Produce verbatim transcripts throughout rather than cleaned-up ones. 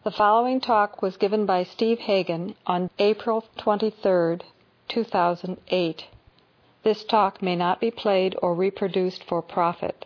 The following talk was given by Steve Hagen on April twenty-third, two thousand eight. This talk may not be played or reproduced for profit.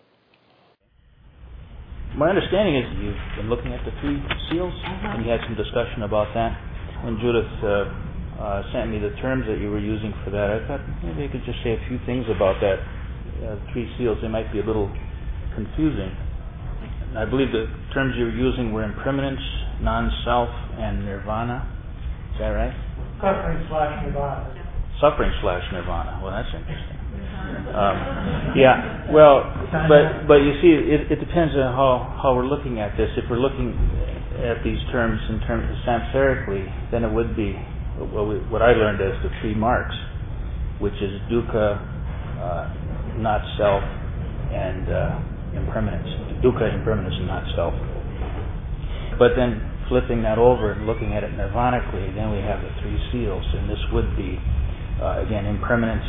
My understanding is you've been looking at the three seals, uh-huh. and you had some discussion about that. When Judith uh, uh, sent me the terms that you were using for that, I thought maybe I could just say a few things about that. Uh, three seals, they might be a little confusing. I believe the terms you were using were impermanence, non-self, and nirvana. Is that right? Suffering slash nirvana. Suffering slash nirvana. Well, that's interesting. Um, yeah. Well, but but you see, it, it depends on how, how we're looking at this. If we're looking at these terms in terms of samsarically, then it would be what, we, what I learned as the three marks, which is dukkha, uh, not self, and uh, impermanence. Dukkha, impermanence, and not self. But then flipping that over and looking at it nirvanically, then we have the three seals, and this would be, uh, again, impermanence,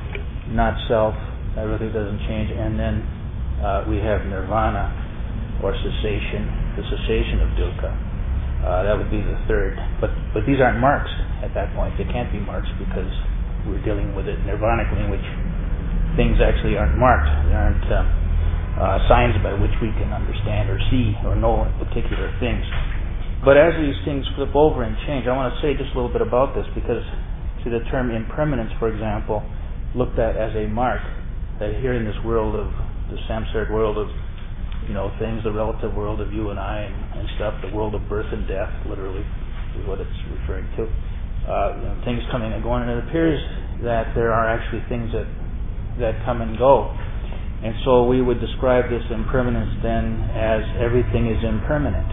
not self, that really doesn't change, and then uh, we have nirvana, or cessation, the cessation of dukkha. Uh, that would be the third. But but these aren't marks at that point. They can't be marks because we're dealing with it nirvanically, in which things actually aren't marked. They aren't uh, uh, signs by which we can understand or see or know particular things. But as these things flip over and change, I want to say just a little bit about this, because see, the term impermanence, for example, looked at as a mark that here in this world of the samsaric world of you know things, the relative world of you and I and, and stuff, the world of birth and death, literally is what it's referring to. Uh, you know, things coming and going, and it appears that there are actually things that that come and go. And so we would describe this impermanence then as everything is impermanent.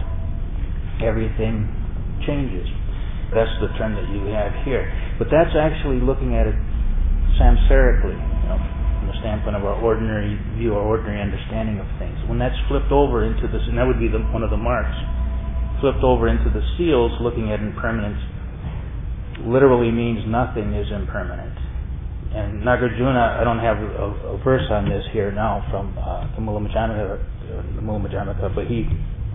Everything changes. That's the term that you have here. But that's actually looking at it samsarically, you know, from the standpoint of our ordinary view, our ordinary understanding of things. When that's flipped over into this, and that would be the, one of the marks, flipped over into the seals, looking at impermanence, literally means nothing is impermanent. And Nagarjuna, I don't have a, a verse on this here now from uh, the Mula Madhyamaka, the Mula Madhyamaka, but he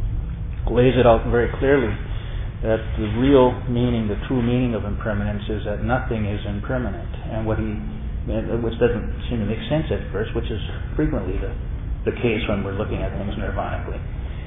lays it out very clearly that the real meaning, the true meaning of impermanence is that nothing is impermanent. And what he, which doesn't seem to make sense at first, which is frequently the, the case when we're looking at things nirvanically.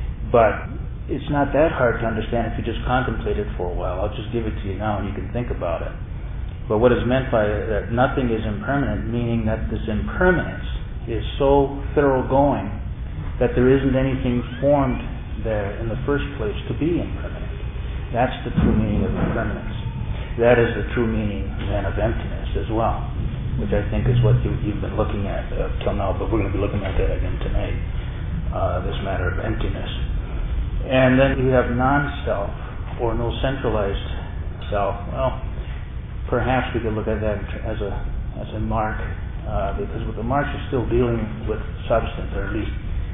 But it's not that hard to understand if you just contemplate it for a while. I'll just give it to you now and you can think about it. But what is meant by that nothing is impermanent, meaning that this impermanence is so thoroughgoing that there isn't anything formed there in the first place to be impermanent. That's the true meaning of impermanence. That is the true meaning then of emptiness as well, which I think is what you, you've been looking at uh, till now, but we're going to be looking at that again tonight, uh, this matter of emptiness. And then you have non-self, or no centralized self. Well, perhaps we could look at that as a as a mark, uh, because with the marks you're still dealing with substance, or at least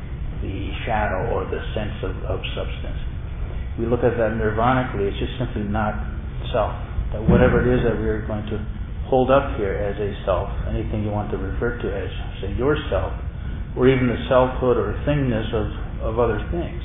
the shadow or the sense of, of substance. We look at that nirvanically, it's just simply not self. That whatever it is that we're going to hold up here as a self, anything you want to refer to as, say, yourself, or even the selfhood or thingness of, of other things.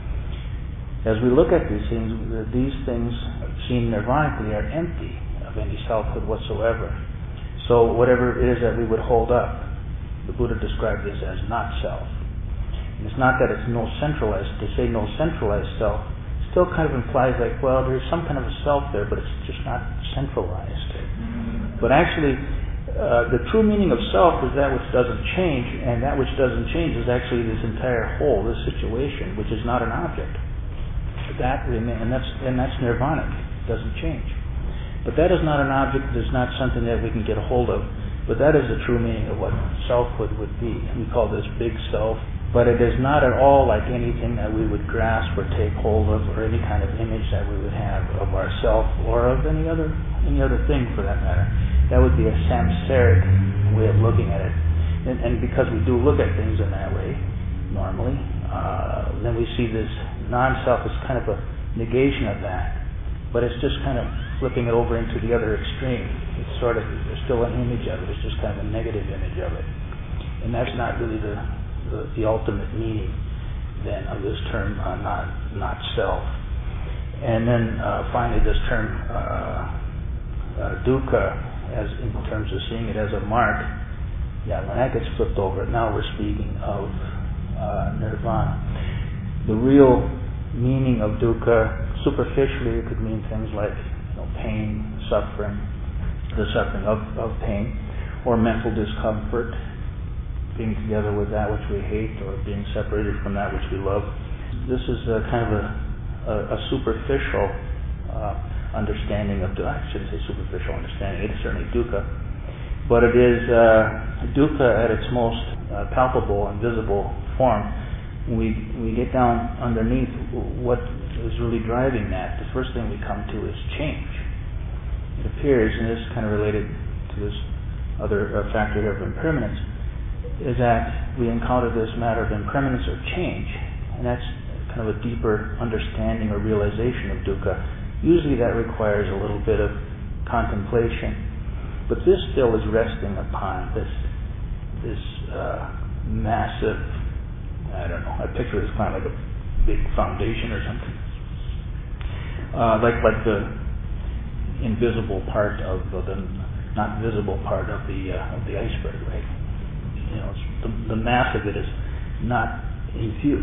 As we look at these things, these things seen nirvanically are empty of any selfhood whatsoever. So whatever it is that we would hold up, the Buddha described this as not self. And it's not that it's no centralized. To say no centralized self still kind of implies like, well, there's some kind of a self there, but it's just not centralized. Mm-hmm. But actually, uh, the true meaning of self is that which doesn't change, and that which doesn't change is actually this entire whole, this situation, which is not an object. That remain, and that's and that's nirvana. It doesn't change. But that is not an object. It is not something that we can get a hold of. But that is the true meaning of what selfhood would be. We call this big self. But it is not at all like anything that we would grasp or take hold of, or any kind of image that we would have of ourself or of any other any other thing for that matter. That would be a samsaric way of looking at it. And, and because we do look at things in that way, normally, uh, then we see this non-self as kind of a negation of that. But it's just kind of flipping it over into the other extreme. It's sort of, there's still an image of it. It's just kind of a negative image of it. And that's not really the The, the ultimate meaning then of this term, uh, not not self. And then uh, finally this term uh, uh, dukkha, as in terms of seeing it as a mark, yeah, when that gets flipped over, now we're speaking of uh, nirvana. The real meaning of dukkha, superficially, it could mean things like, you know, pain, suffering, the suffering of, of pain, or mental discomfort, being together with that which we hate, or being separated from that which we love. This is a kind of a, a, a superficial uh, understanding of dukkha. I shouldn't say superficial understanding. It is certainly dukkha, but it is uh, dukkha at its most uh, palpable and visible form. When we we get down underneath what is really driving that, the first thing we come to is change. It appears, and this is kind of related to this other uh, factor here of impermanence, is that we encounter this matter of impermanence or change, and that's kind of a deeper understanding or realization of dukkha. Usually that requires a little bit of contemplation, but this still is resting upon this this uh, massive, I don't know, I picture it as kind of like a big foundation or something, uh, like like the invisible part of the not visible part of the uh, of the iceberg, right? You know, it's the, the mass of it is not in view.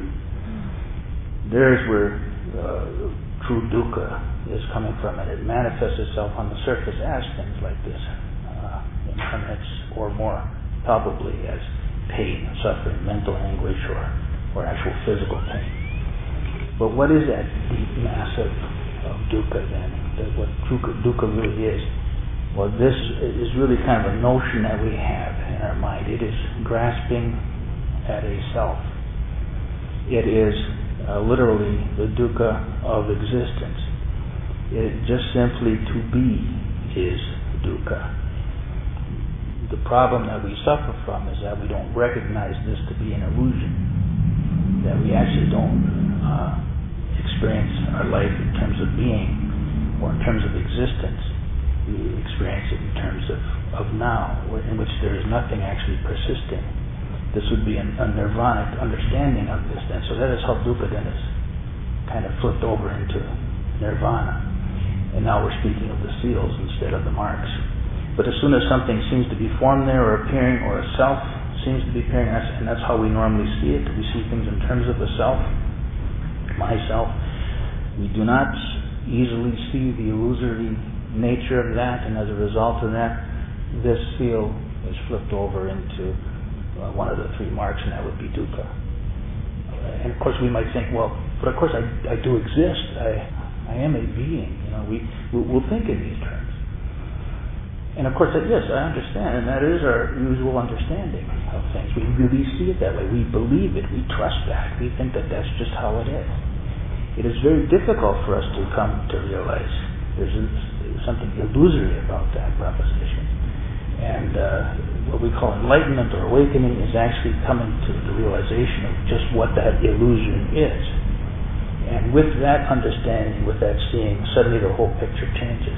There's where uh, true dukkha is coming from, and it manifests itself on the surface as things like this, uh, impermanence, or more palpably as pain, suffering, mental anguish, or or actual physical pain. But what is that deep mass of, of dukkha then? That what dukkha, dukkha really is? Well, this is really kind of a notion that we have in our mind. It is grasping at a self. It is uh, literally the dukkha of existence. It just simply to be is dukkha. The problem that we suffer from is that we don't recognize this to be an illusion, that we actually don't uh, experience our life in terms of being or in terms of existence. We experience it in terms of, of now, in which there is nothing actually persisting. This would be an, a nirvanic understanding of this then. So that is how dukkha then is kind of flipped over into nirvana. And now we're speaking of the seals instead of the marks. But as soon as something seems to be formed there or appearing, or a self seems to be appearing, and that's how we normally see it. We see things in terms of the self, myself. We do not easily see the illusory nature of that, and as a result of that, this seal is flipped over into uh, one of the three marks, and that would be dukkha. Uh, and of course we might think, well, but of course I, I do exist. I I am a being. You know, we we'll think in these terms. And of course, yes, I understand, and that is our usual understanding of things. We really see it that way. We believe it. We trust that. We think that that's just how it is. It is very difficult for us to come to realize there's a, something illusory about that proposition. And uh, what we call enlightenment or awakening is actually coming to the realization of just what that illusion is. And with that understanding, with that seeing, suddenly the whole picture changes.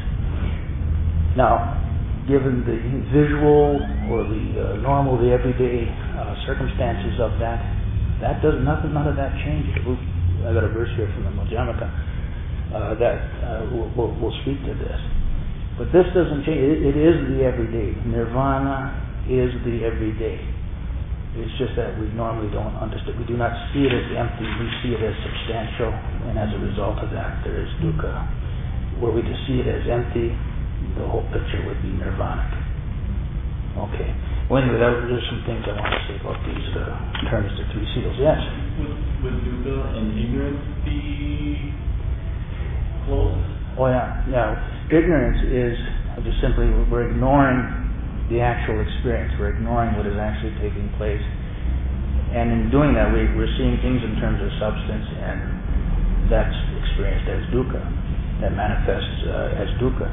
Now, given the visual or the uh, normal, the everyday uh, circumstances of that, that does nothing. None of that changes. I got a verse here from the Madhyamaka uh, that uh, will, will, will speak to this. But this doesn't change. It, it is the everyday. Nirvana is the everyday. It's just that we normally don't understand. We do not see it as empty. We see it as substantial, and as a result of that, there is dukkha. Were we to see it as empty, the whole picture would be nirvanic. Okay. Well, anyway, that, there's some things I want to say about these uh, terms, the three seals. Yes? Would, would dukkha and ignorance be close? Oh, yeah. Yeah. Ignorance is just simply we're ignoring the actual experience. We're ignoring what is actually taking place. And in doing that, we, we're seeing things in terms of substance, and that's experienced as dukkha. That manifests uh, as dukkha.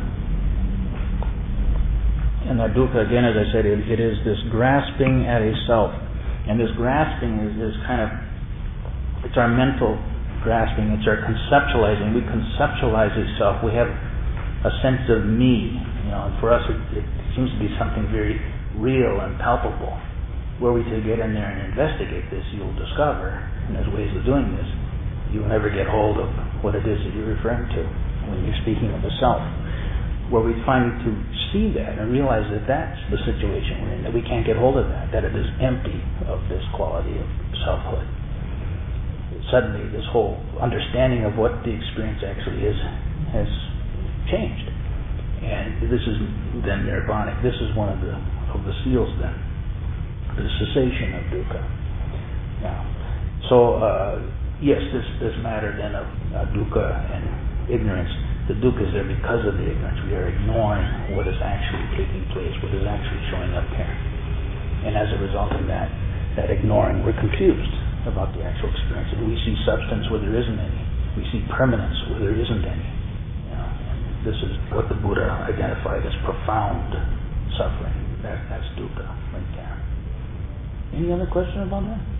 And that dukkha, again, as I said, it, it is this grasping at a self. And this grasping is, is kind of, it's our mental grasping, it's our conceptualizing. We conceptualize a self. We have a sense of me. You know, and for us, it, it seems to be something very real and palpable. Were we to get in there and investigate this, you'll discover, and there's ways of doing this, you'll never get hold of what it is that you're referring to when you're speaking of the self. Where we finally to see that and realize that that's the situation we're in, that we can't get hold of that, that it is empty of this quality of selfhood. Suddenly this whole understanding of what the experience actually is has changed. And this is then nirvanic. This is one of the of the seals then, the cessation of dukkha. Now, so uh, yes, this, this matter then of uh, dukkha and ignorance, the dukkha is there because of the ignorance. We are ignoring what is actually taking place, what is actually showing up here. And as a result of that, that ignoring, we're confused about the actual experience. We see substance where there isn't any. We see permanence where there isn't any. You know, and this is what the Buddha identified as profound suffering. That, that's dukkha right there. Any other question about that?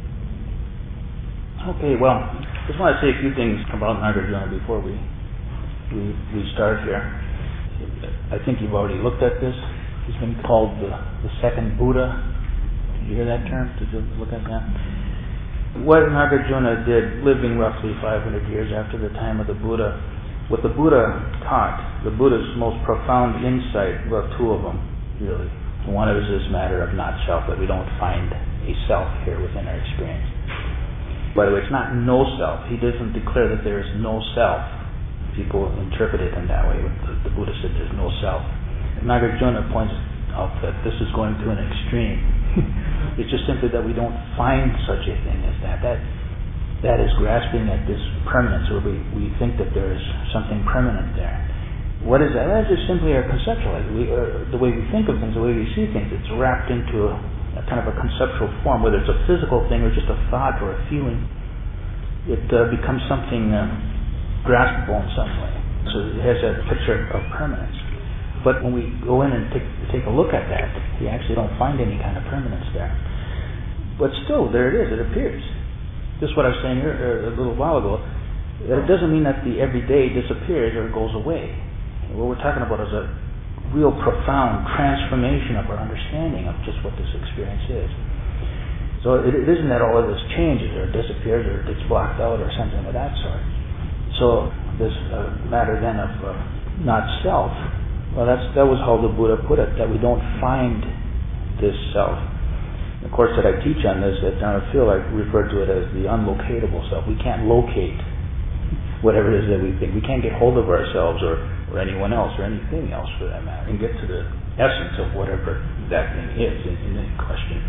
Okay, well, just want to say a few things about Nagarjuna before we we we start here. I think you've already looked at this. He's been called the, the second Buddha. Did you hear that term? Did you look at that? What Nagarjuna did, living roughly five hundred years after the time of the Buddha, what the Buddha taught, the Buddha's most profound insight, well, two of them, really. One is this matter of not self, that we don't find a self here within our experience. By the way, it's not no self. He doesn't declare that there is no self. People interpret it in that way. The, the Buddha said there's no self. Nagarjuna points out that this is going to an extreme. It's just simply that we don't find such a thing as that. That that is grasping at this permanence, where we, we think that there is something permanent there. What is that? That's just simply our conceptual. We, uh, the way we think of things, the way we see things, it's wrapped into a, a kind of a conceptual form, whether it's a physical thing or just a thought or a feeling. It uh, becomes something uh, graspable in some way. So it has a picture of permanence. But when we go in and take, take a look at that, we actually don't find any kind of permanence there. But still, there it is. It appears. Just what I was saying here a little while ago. It doesn't mean that the everyday disappears or goes away. What we're talking about is a real profound transformation of our understanding of just what this experience is. So it, it isn't that all of this changes or disappears or gets blocked out or something of that sort. So this uh, matter then of uh, not self, well, that's that was how the Buddha put it, that we don't find this self. The course that I teach on this, at Down at Phil, I refer to it as the unlocatable self. We can't locate whatever it is that we think. We can't get hold of ourselves or, or anyone else or anything else for that matter and get to the essence of whatever that thing is in, in any question.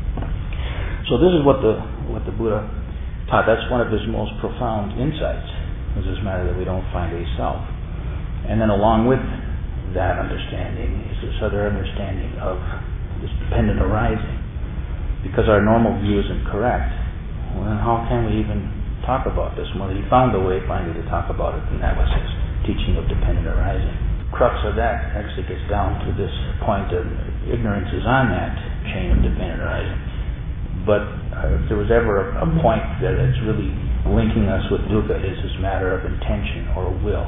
So this is what the what the Buddha taught. That's one of his most profound insights, is this matter that we don't find a self. And then along with that understanding is this other understanding of this dependent arising. Because our normal view isn't correct, well, then how can we even talk about this? Well, he found a way finally to talk about it, and that was his teaching of dependent arising. Crux of that actually gets down to this point of ignorance is on that chain of dependent arising. But uh, if there was ever a, a point that it's really linking us with dukkha, it is this matter of intention or will.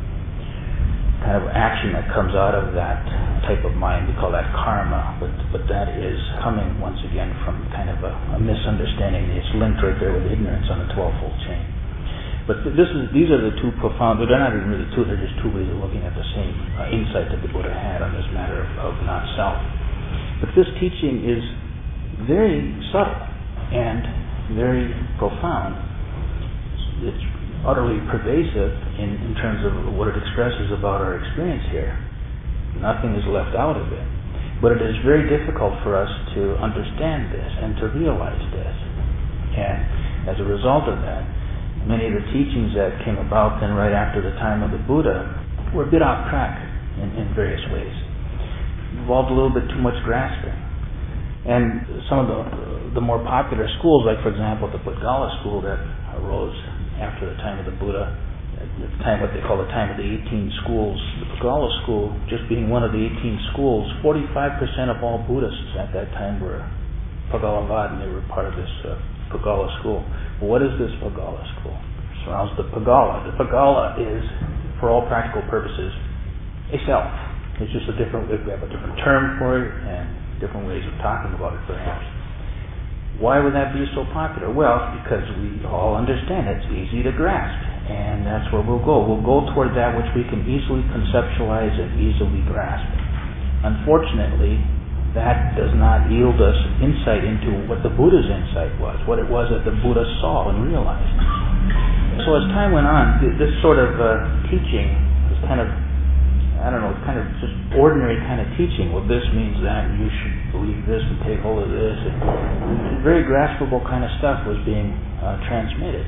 Kind of action that comes out of that type of mind, we call that karma, but but that is coming once again from kind of a, a misunderstanding. It's linked right there with ignorance on the twelve-fold chain. But this is these are the two profound, but they're not even really two, they're just two ways of looking at the same uh, insight that the Buddha had on this matter of, of not self. But this teaching is very subtle and very profound. It's utterly pervasive in, in terms of what it expresses about our experience here. Nothing is left out of it. But it is very difficult for us to understand this and to realize this. And as a result of that, many of the teachings that came about then right after the time of the Buddha were a bit off track in, in various ways. Involved a little bit too much grasping. And some of the, the more popular schools, like for example the Pudgala school that arose after the time of the Buddha, at the time what they call the time of the eighteen schools, the Pudgala school, just being one of the eighteen schools, forty-five percent of all Buddhists at that time were Pudgalavad, and they were part of this uh, Pudgala school. Well, what is this Pudgala school? It surrounds the Pudgala. The Pudgala is, for all practical purposes, a self. It's just a different, we have a different term for it and different ways of talking about it perhaps. Why would that be so popular? Well, because we all understand it's easy to grasp. And that's where we'll go. We'll go toward that which we can easily conceptualize and easily grasp. Unfortunately, that does not yield us insight into what the Buddha's insight was, what it was that the Buddha saw and realized. So as time went on, this sort of uh, teaching was kind of, I don't know, kind of just ordinary kind of teaching. Well, this means that, and you should believe this and take hold of this. And very graspable kind of stuff was being uh, transmitted.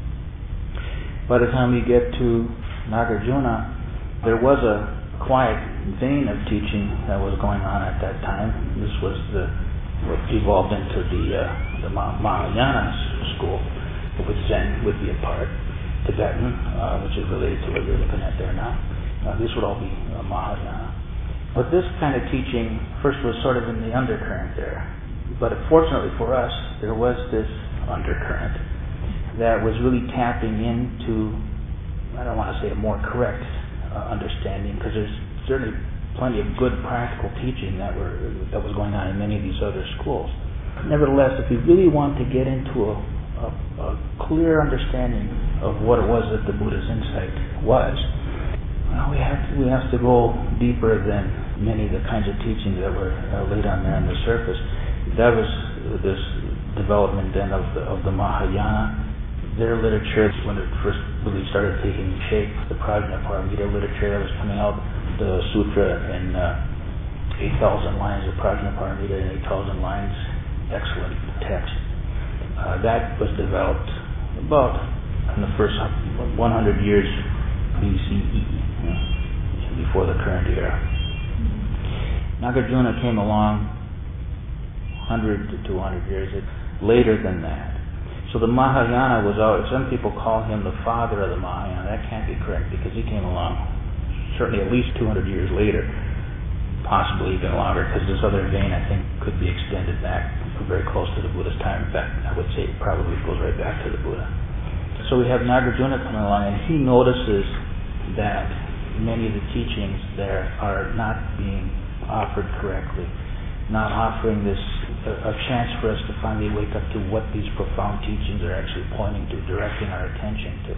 By the time we get to Nagarjuna, there was a quiet vein of teaching that was going on at that time. This was the what evolved into the uh, the Mahayana school, with Zen would be a part, Tibetan, uh, which is related to what you're looking at there now. Uh, this would all be uh, Mahayana. But this kind of teaching first was sort of in the undercurrent there. But fortunately for us, there was this undercurrent that was really tapping into, I don't want to say a more correct uh, understanding, because there's certainly plenty of good practical teaching that were that was going on in many of these other schools. Nevertheless, if we really want to get into a, a, a clear understanding of what it was that the Buddha's insight was, well, we have to, we have to go deeper than many of the kinds of teachings that were uh, laid on there on the surface. That was this development then of the, of the Mahayana. Their literature, when it first really started taking shape, the Prajnaparamita literature that was coming out, the sutra in uh, eight thousand lines, the Prajnaparamita in eight thousand lines, excellent text. Uh, that was developed about in the first one hundred years B C E, you know, before the current era. Nagarjuna came along one hundred to two hundred years later than that. So the Mahayana was always, some people call him the father of the Mahayana. That can't be correct, because he came along certainly at least two hundred years later, possibly even longer, because this other vein, I think, could be extended back very close to the Buddha's time. In fact, I would say it probably goes right back to the Buddha. So we have Nagarjuna coming along, and he notices that many of the teachings there are not being offered correctly, not offering this a, a chance for us to finally wake up to what these profound teachings are actually pointing to, directing our attention to.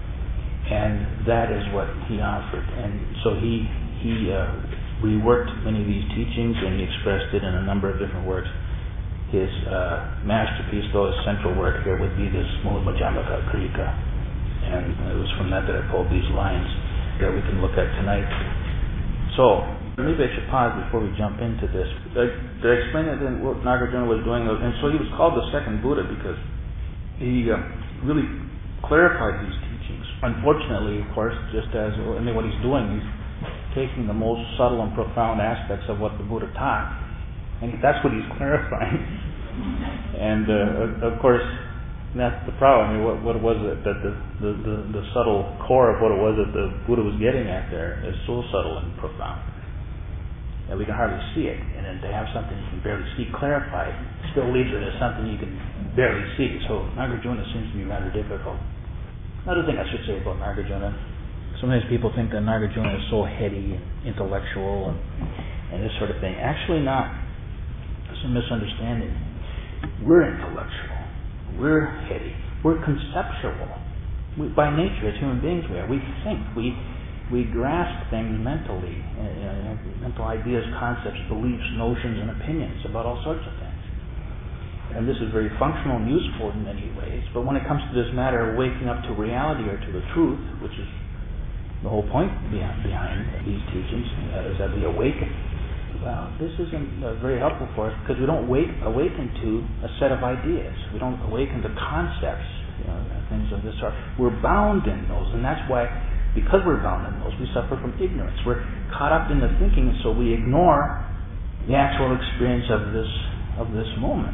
And that is what he offered. And so he he uh, reworked many of these teachings, and he expressed it in a number of different works. His uh, masterpiece, though, his central work here would be this Mula Madhyamaka Krika. And it was from that that I pulled these lines that we can look at tonight. So maybe I should pause before we jump into this. Did I, did I explain that then what Nagarjuna was doing? And so he was called the second Buddha because he uh, really clarified these teachings. Unfortunately, of course, just as I mean, what he's doing, he's taking the most subtle and profound aspects of what the Buddha taught, and that's what he's clarifying. And uh, of course, that's the problem. I mean, what, what was it that the, the, the, the subtle core of what it was that the Buddha was getting at there is so subtle and profound that we can hardly see it. And then to have something you can barely see clarified still leaves it as something you can barely see. So Nagarjuna seems to be rather difficult. Another thing I should say about Nagarjuna, sometimes people think that Nagarjuna is so heady and intellectual and, and this sort of thing. Actually not. It's a misunderstanding. We're intellectual. We're heady. We're conceptual. We, by nature, as human beings, we are. We think. We we grasp things mentally, uh, mental ideas, concepts, beliefs, notions, and opinions about all sorts of things. And this is very functional and useful in many ways. But when it comes to this matter of waking up to reality or to the truth, which is the whole point behind, behind these teachings, uh, is that we awaken. Well, this isn't uh, very helpful for us because we don't wake, awaken to a set of ideas. We don't awaken to concepts, you know, things of this sort. We're bound in those, and that's why, because we're bound in those, we suffer from ignorance. We're caught up in the thinking, and so we ignore the actual experience of this of this moment.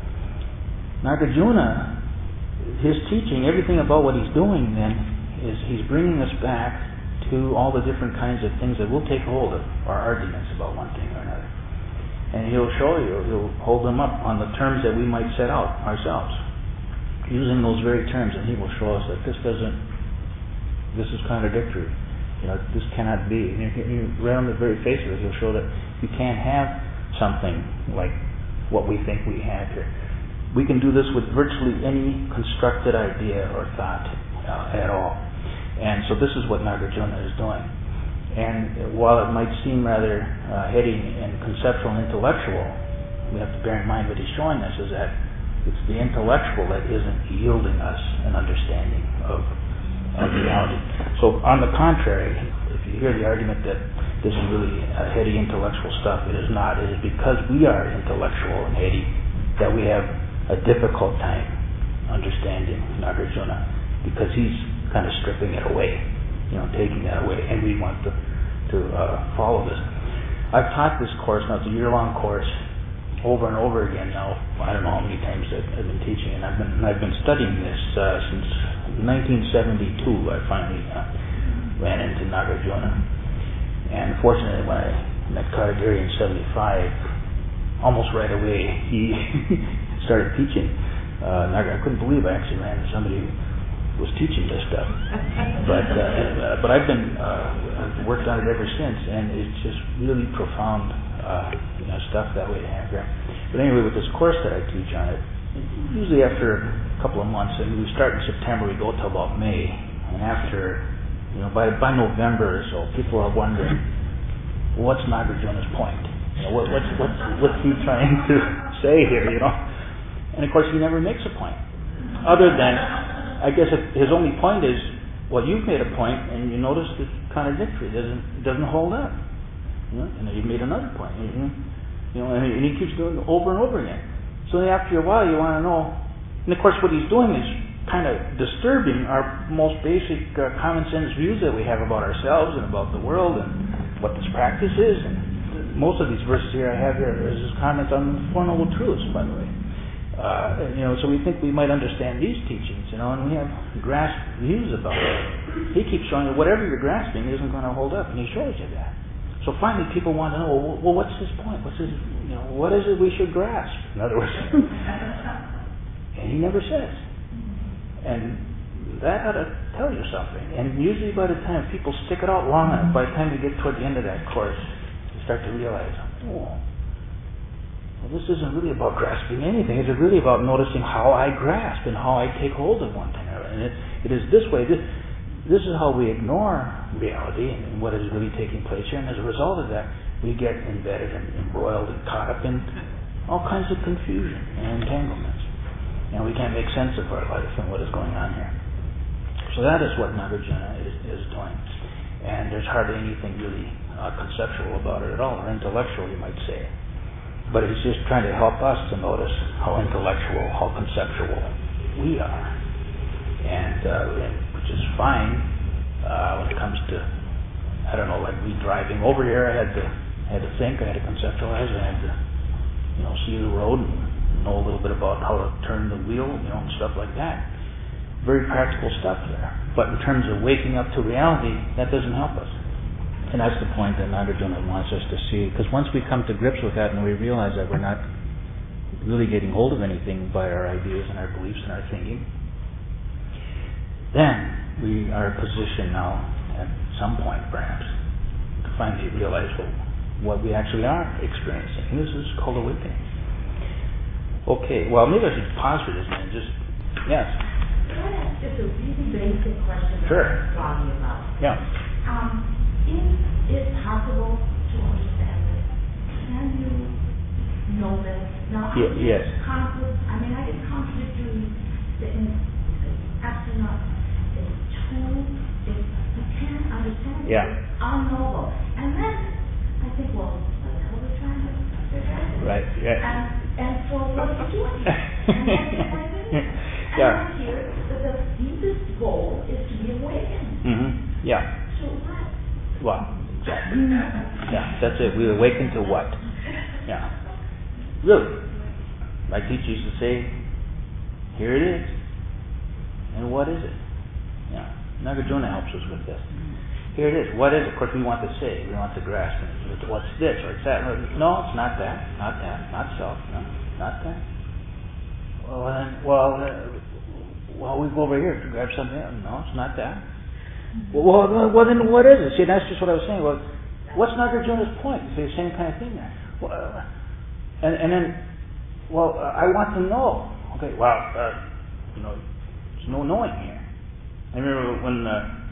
Nagarjuna, his teaching, everything about what he's doing then, is he's bringing us back to all the different kinds of things that we'll take hold of, our arguments about one thing or another. And he'll show you, he'll hold them up on the terms that we might set out ourselves, using those very terms, and he will show us that this doesn't, this is contradictory. You know, this cannot be. And you, right on the very face of it, he'll show that you can't have something like what we think we have here. We can do this with virtually any constructed idea or thought uh, at all. And so this is what Nagarjuna is doing. And while it might seem rather uh, heady and conceptual and intellectual, we have to bear in mind what he's showing us is that it's the intellectual that isn't yielding us an understanding of, of reality. So on the contrary, if you hear the argument that this is really uh, heady intellectual stuff, it is not. It is because we are intellectual and heady that we have a difficult time understanding Nagarjuna, because he's kind of stripping it away, you know, taking that away, and we want to, to uh, follow this. I've taught this course, now it's a year-long course, over and over again now. I don't know how many times I've, I've been teaching, and I've been I've been studying this uh, since nineteen seventy-two. I finally uh, ran into Nagarjuna, and fortunately, when I met Katagiri in seventy-five, almost right away he started teaching. Uh, Nagar, I couldn't believe I actually ran into somebody who was teaching this stuff, but uh, uh, but I've been uh, I've worked on it ever since, and it's just really profound uh, you know, stuff that way to have here. But anyway, with this course that I teach on it, usually after a couple of months, and we start in September, we go till about May, and after you know by by November or so, people are wondering, what's Nagarjuna's point? You know, what, what's what's what's he trying to say here? You know, and of course he never makes a point, other than, I guess if his only point is, well, you've made a point, and you notice it's contradictory. It doesn't it doesn't hold up. You know? And then you've made another point. You know, you know, and he keeps doing it over and over again. So then after a while, you want to know. And of course, what he's doing is kind of disturbing our most basic uh, common sense views that we have about ourselves and about the world and what this practice is. And most of these verses here I have here is his comments on the Four Noble Truths, by the way. Uh, you know, so we think we might understand these teachings, you know, and we have grasped views about it. He keeps showing you whatever you're grasping isn't going to hold up, and he shows you that. So finally, people want to know, well, well, what's his point? What's his, you know, what is it we should grasp? In other words, and he never says, and that ought to tell you something. And usually, by the time people stick it out long enough, by the time you get toward the end of that course, you start to realize, oh. Well, this isn't really about grasping anything. It's really about noticing how I grasp and how I take hold of one thing or other. And it, it is this way. This, this is how we ignore reality and what is really taking place here. And as a result of that, we get embedded and embroiled and caught up in all kinds of confusion and entanglements. And we can't make sense of our life and what is going on here. So that is what Nagarjuna is, is doing. And there's hardly anything really uh, conceptual about it at all, or intellectual, you might say. But it's just trying to help us to notice how intellectual, how conceptual we are. And, uh, and which is fine uh, when it comes to, I don't know, like me driving over here, I had to I had to think, I had to conceptualize, I had to, you know, see the road and know a little bit about how to turn the wheel, you know, and stuff like that. Very practical stuff there. But in terms of waking up to reality, that doesn't help us. And that's the point that Nagarjuna wants us to see. Because once we come to grips with that and we realize that we're not really getting hold of anything by our ideas and our beliefs and our thinking, then we are positioned now, at some point perhaps, to finally realize what, what we actually are experiencing. And this is called awakening. Okay, well, maybe I should pause for this and just, yes. Can I ask just a really basic question? Sure. Talking about? Yeah. Um, Is it possible to understand this? Can you know this? Now, I Y- yes. Conflict, I mean, I get contradictory things. Absolutely not. It's too, it's, you can't understand it. Yeah. It's unknowable. And then I think, well, what the hell are we trying to figure out? Right. Yeah. And, and so what are you doing? And that's the point of it. And Yeah. I hear that the deepest goal is to be awakened. Mm-hmm. Yeah. So what? Well, exactly. Yeah, that's it. We awaken to what? Yeah. Really. My teacher used to say, here it is. And what is it? Yeah. Nagarjuna helps us with this. Here it is. What is it? Of course, we want to say. We want to grasp it. What's this or it's that? No, it's not that. Not that. Not self. No, not that. Well, then, well, uh, well, we go over here to grab something else. No, it's not that. Well, well, well, then what is it? See, that's just what I was saying. Well, what's Nagarjuna's point? It's the same kind of thing there. Well, uh, and, and then, well, uh, I want to know. Okay, well, uh, you know, there's no knowing here. I remember when uh,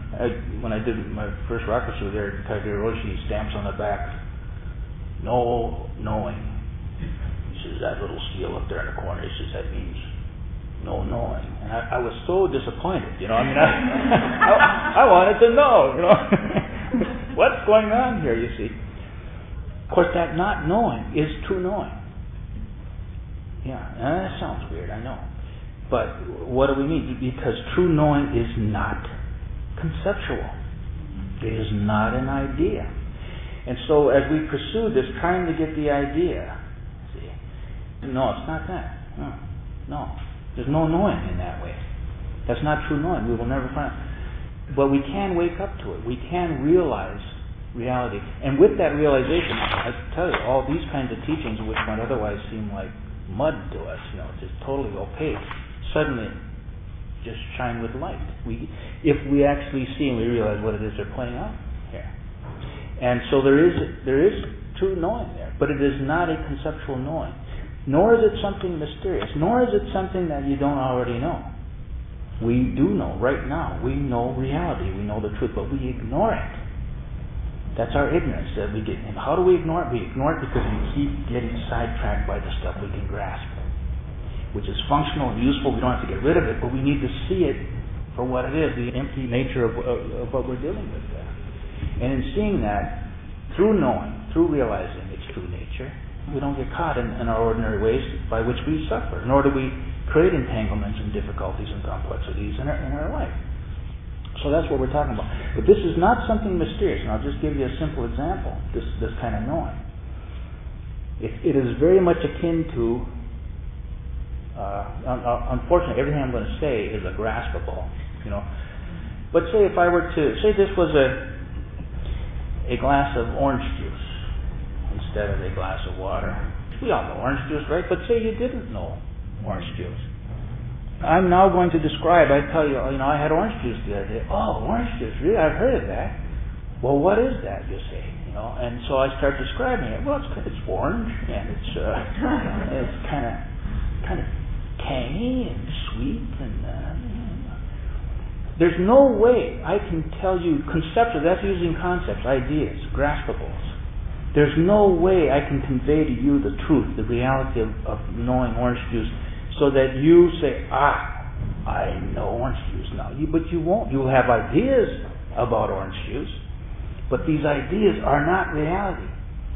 I, when I did my first Rakusu there, Kagyu Roshi stamps on the back, no knowing. He says, that little seal up there in the corner, he says, that means no knowing. And I, I was so disappointed, you know, I mean, I, I, I wanted to know, you know, what's going on here, you see. Of course, that not knowing is true knowing. Yeah, and that sounds weird, I know. But what do we mean? Because true knowing is not conceptual. It is not an idea. And so as we pursue this, trying to get the idea, see, no, it's not that. No, no. There's no knowing in that way. That's not true knowing. We will never find it. But we can wake up to it. We can realize reality. And with that realization, I tell you, all these kinds of teachings, which might otherwise seem like mud to us, you know, just totally opaque, suddenly just shine with light. We, if we actually see and we realize what it is they're playing out here. And so there is there is true knowing there, but it is not a conceptual knowing. Nor is it something mysterious. Nor is it something that you don't already know. We do know right now. We know reality. We know the truth, but we ignore it. That's our ignorance that we get. And how do we ignore it? We ignore it because we keep getting sidetracked by the stuff we can grasp, which is functional and useful. We don't have to get rid of it, but we need to see it for what it is, the empty nature of, of, of what we're dealing with there. And in seeing that, through knowing, through realizing its true nature, we don't get caught in, in our ordinary ways by which we suffer, nor do we create entanglements and difficulties and complexities in our, in our life. So that's what we're talking about. But this is not something mysterious, and I'll just give you a simple example, this, this kind of knowing. It, it is very much akin to Uh, unfortunately, everything I'm going to say is a graspable, you know. But say if I were to say this was a a glass of orange juice instead of a glass of water. We all know orange juice, right? But say you didn't know orange juice. I'm now going to describe. I tell you, you know, I had orange juice the other day. Oh, orange juice, really? I've heard of that. Well, what is that? You say, you know. And so I start describing it. Well, it's it's orange and it's uh, it's kind of kind of. tangy and sweet, and uh, there's no way I can tell you conceptually. That's using concepts, ideas, graspables. There's no way I can convey to you the truth, the reality of, of knowing orange juice, so that you say, ah, I know orange juice now. You, but you won't. You'll have ideas about orange juice, but these ideas are not reality.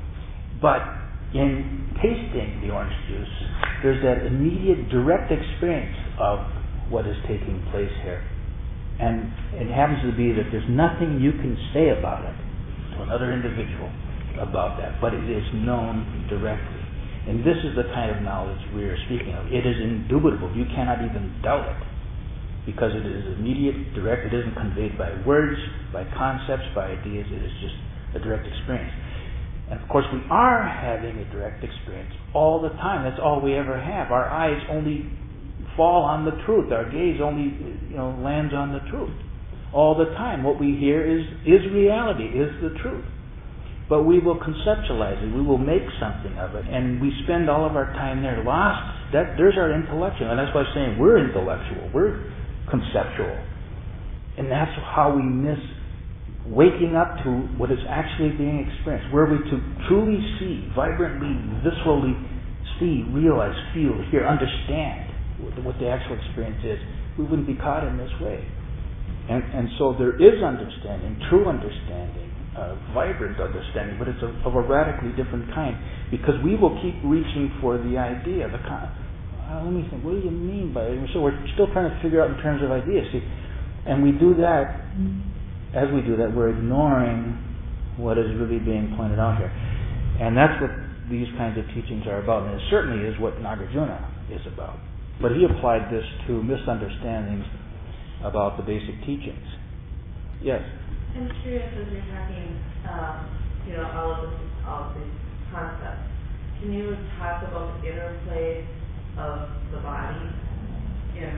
But in tasting the orange juice, there's that immediate direct experience of what is taking place here. And it happens to be that there's nothing you can say about it to another individual about that, but it is known directly. And this is the kind of knowledge we are speaking of. It is indubitable. You cannot even doubt it, because it is immediate, direct. It isn't conveyed by words, by concepts, by ideas. It is just a direct experience. And of course, we are having a direct experience all the time. That's all we ever have. Our eyes only fall on the truth. Our gaze only, you know, lands on the truth all the time. What we hear is is reality, is the truth. But we will conceptualize it. We will make something of it, and we spend all of our time there. Lost. That there's our intellectual, and that's why I'm saying we're intellectual. We're conceptual, and that's how we miss waking up to what is actually being experienced. Were we to truly see, vibrantly, viscerally see, realize, feel, hear, understand what the actual experience is, we wouldn't be caught in this way. And, and so there is understanding, true understanding, uh, vibrant understanding, but it's a, of a radically different kind, because we will keep reaching for the idea. The con- uh, let me think, what do you mean by it? So we're still trying to figure out in terms of ideas. See, and we do that. As we do that, we're ignoring what is really being pointed out here. And that's what these kinds of teachings are about. And it certainly is what Nagarjuna is about. But he applied this to misunderstandings about the basic teachings. Yes? I'm curious, as you're talking, um, you know, all of, this, all of these concepts, can you talk about the interplay of the body? Yeah.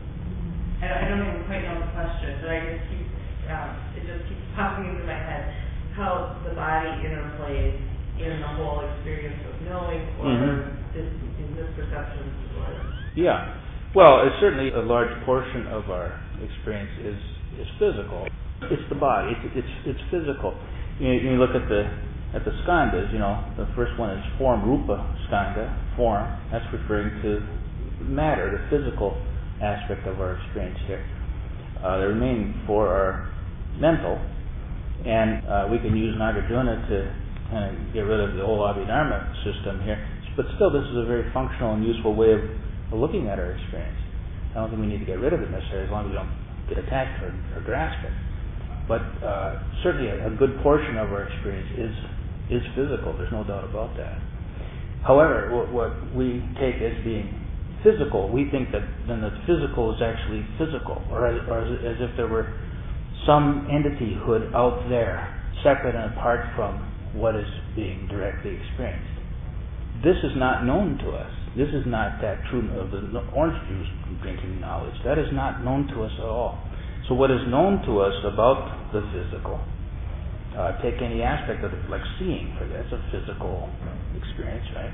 I, I don't even quite know the question, but I just keep Um, it just keeps popping into my head how the body interplays in the whole experience of knowing, or mm-hmm. this, in this perception. Or yeah. Well, it's certainly a large portion of our experience is, is physical. It's the body. It's it's, it's physical. You, you look at the at the skandhas. You know, the first one is form, rupa skandha, form. That's referring to matter, the physical aspect of our experience here. Uh, the remaining four are mental, and uh, we can use Nagarjuna to kind of get rid of the whole Abhidharma system here. But still, this is a very functional and useful way of, of looking at our experience. I don't think we need to get rid of it necessarily, as long as we don't get attached or, or grasp it. But uh, certainly, a, a good portion of our experience is is physical. There's no doubt about that. However, what, what we take as being physical, we think that then the physical is actually physical, or as, or as, as if there were some entityhood out there, separate and apart from what is being directly experienced. This is not known to us. This is not that true of the orange juice drinking knowledge. That is not known to us at all. So what is known to us about the physical, uh, take any aspect of it, like seeing, for that's a physical experience, right?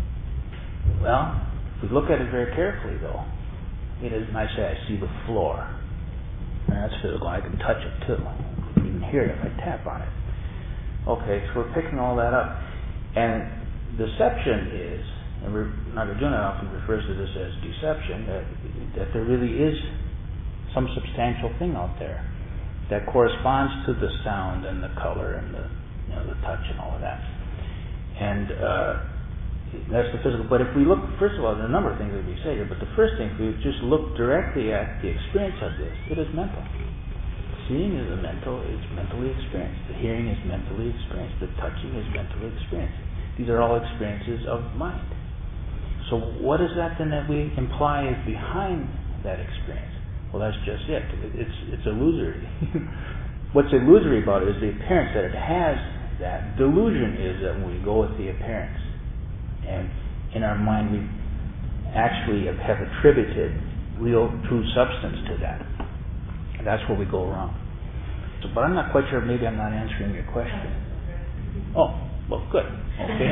Well, if we look at it very carefully, though, it is, I say, I see the floor. And that's physical. I can touch it, too. I can even hear it if I tap on it. Okay, so we're picking all that up. And deception is, and Nagarjuna often refers to this as deception, that, that there really is some substantial thing out there that corresponds to the sound and the color and the, you know, the touch and all of that. And uh, that's the physical. But if we look, first of all, there are a number of things that we say here, but the first thing, if we just look directly at the experience of this, it is mental. Seeing is a mental, is mentally experienced. The hearing is mentally experienced. The touching is mentally experienced. These are all experiences of mind. So what is that then that we imply is behind that experience? Well, that's just it. It's it's illusory. What's illusory about it is the appearance that it has that. Delusion is that when we go with the appearance, and in our mind we actually have attributed real, true substance to that. That's where we go wrong. So, but I'm not quite sure, maybe I'm not answering your question. Oh, well, good. Okay.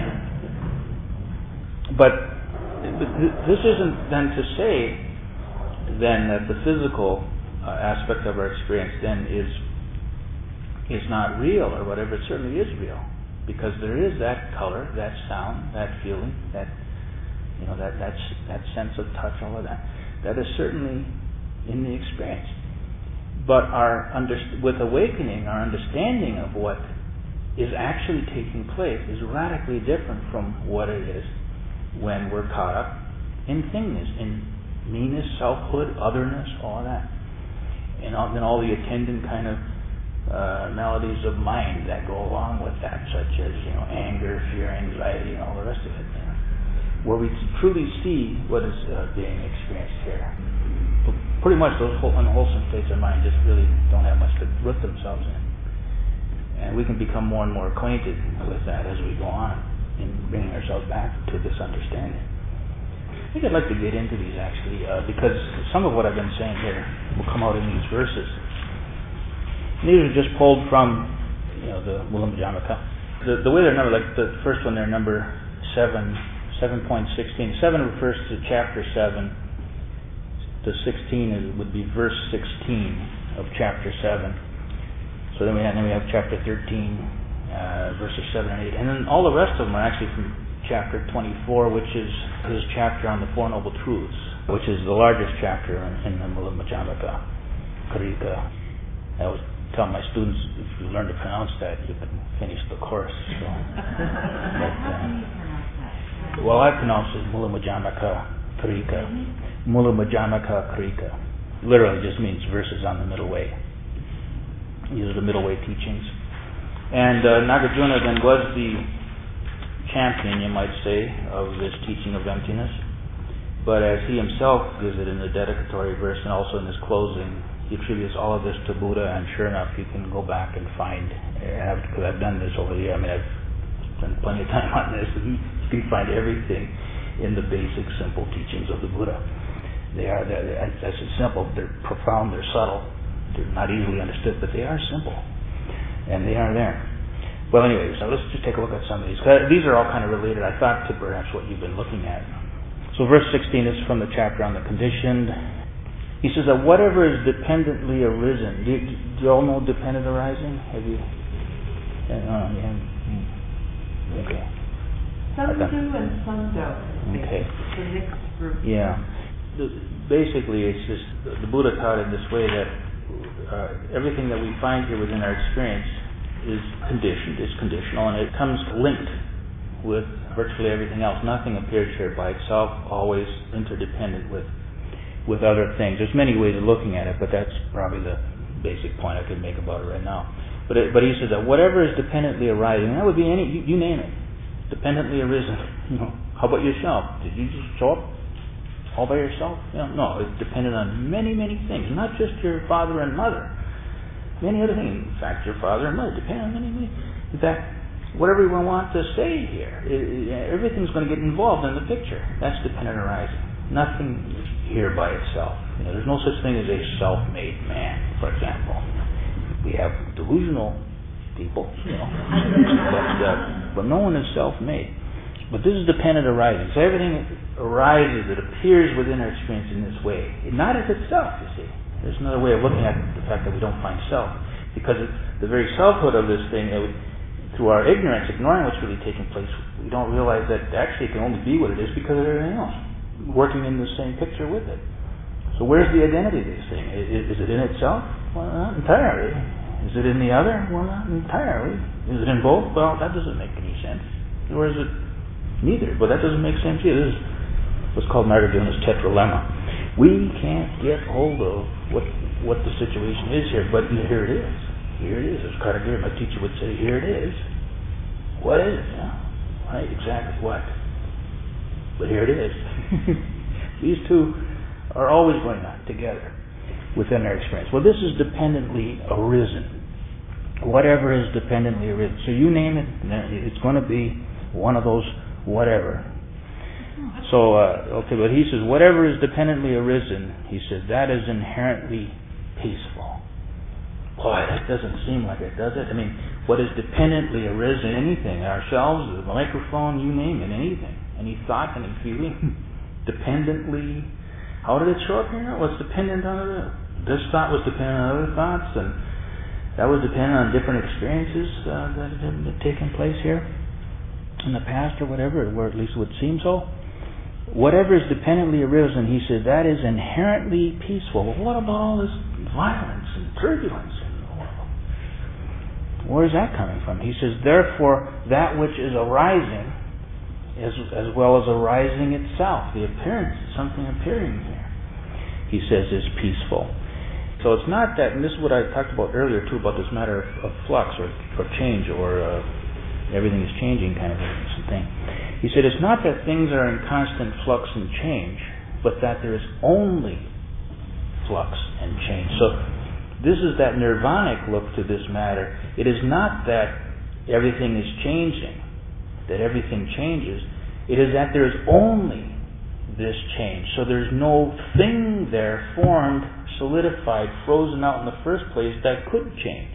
But this isn't then to say then that the physical uh, aspect of our experience then is is not real or whatever. It certainly is real, because there is that color, that sound, that feeling, that you know that that's that sense of touch, all of that. That is certainly in the experience. But our under, with awakening, our understanding of what is actually taking place is radically different from what it is when we're caught up in thingness, in meanness, selfhood, otherness, all that, and all, then all the attendant kind of uh, melodies of mind that go along with that, such as you know anger, fear, anxiety, and all the rest of it. You know, where we truly see what is uh, being experienced here. Pretty much those unwholesome states of mind just really don't have much to root themselves in. And we can become more and more acquainted with that as we go on in bringing ourselves back to this understanding. I think I'd like to get into these actually, uh, because some of what I've been saying here will come out in these verses. And these are just pulled from, you know, the Mula Madhyamaka. The, the way they're numbered, like the first one, they're number seven, seven point sixteen. Seven refers to chapter seven. The sixteen is, would be verse sixteen of chapter seven. So then we have then we have chapter thirteen, uh, verses seven and eight, and then all the rest of them are actually from chapter twenty-four, which is his chapter on the Four Noble Truths, which is the largest chapter in, in the Mula Madhyamaka, Karika. I always tell my students, if you learn to pronounce that, you can finish the course. So. But, uh, well, I pronounce it Mula Madhyamaka Karika. Mula Madhyamaka Karika. Literally just means verses on the middle way. These are the middle way teachings. And uh, Nagarjuna then was the champion, you might say, of this teaching of emptiness. But as he himself gives it in the dedicatory verse and also in his closing, he attributes all of this to Buddha, and sure enough, you can go back and find, because I've done this over the year, I mean, I've spent plenty of time on this, and you can find everything in the basic, simple teachings of the Buddha. They are, they're, they're, as it's simple, they're profound, they're subtle, they're not easily understood, but they are simple, and they are there. Well, anyway, so let's just take a look at some of these. These are all kind of related, I thought, to perhaps what you've been looking at. So verse sixteen is from the chapter on the conditioned. He says that whatever is dependently arisen. Do, do, do you all know dependent arising? Have you? Uh, oh, yeah. Okay. Some do and some don't. Okay. It's a mixed group. Yeah. The, basically, it's just the Buddha taught in this way that uh, everything that we find here within our experience is conditioned, is conditional, and it comes linked with virtually everything else. Nothing appears here by itself, always interdependent with with other things. There's many ways of looking at it, but that's probably the basic point I could make about it right now. But it, but he says that whatever is dependently arising, that would be any, you, you name it, dependently arisen. You know, how about yourself? Did you just show up all by yourself? You know, no, it's dependent on many, many things, not just your father and mother. Many other things. In fact, your father and mother depend on many, many. In fact, whatever we want to say here, it, it, everything's going to get involved in the picture. That's dependent arising. Nothing here by itself. You know, there's no such thing as a self-made man, for example. We have delusional people, you know, but, uh, but no one is self-made. But this is dependent arising. So everything arises, it appears within our experience in this way. Not as itself, you see. There's another way of looking at the fact that we don't find self. Because it's the very selfhood of this thing, it would, through our ignorance, ignoring what's really taking place, we don't realize that actually it can only be what it is because of everything else working in the same picture with it. So where's the identity of this thing? Is, is it in itself? Well, not entirely. Is it in the other? Well, not entirely. Is it in both? Well, that doesn't make any sense. Or is it neither? But that doesn't make sense either. This is what's called Nagarjuna's tetralemma. We can't get hold of what what the situation is here, but here it is. Here it is. As Karagir, my teacher, would say, here it is. What is it? Yeah. Right, exactly what? But here it is. These two are always going on together within our experience. Well, this is dependently arisen. Whatever is dependently arisen. So you name it, it's going to be one of those whatever. So, uh, okay, but he says, whatever is dependently arisen, he says, that is inherently peaceful. Boy, that doesn't seem like it, does it? I mean, what is dependently arisen, anything, ourselves, the microphone, you name it, anything. Any thought, any feeling, dependently. How did it show up here? Well, it's dependent on other. This thought was dependent on other thoughts, and that was dependent on different experiences uh, that had taken place here in the past or whatever, or at least it would seem so. Whatever is dependently arisen, he said, that is inherently peaceful. Well, what about all this violence and turbulence in the world? Where is that coming from? He says, therefore, that which is arising, as, as well as arising itself, the appearance, something appearing here, he says, is peaceful. So it's not that, and this is what I talked about earlier too, about this matter of, of flux or, or change or uh, everything is changing kind of a thing. He said it's not that things are in constant flux and change, but that there is only flux and change. So this is that nirvanic look to this matter. It is not that everything is changing, that everything changes. It is that there is only this change. So there's no thing there formed, solidified, frozen out in the first place that could change.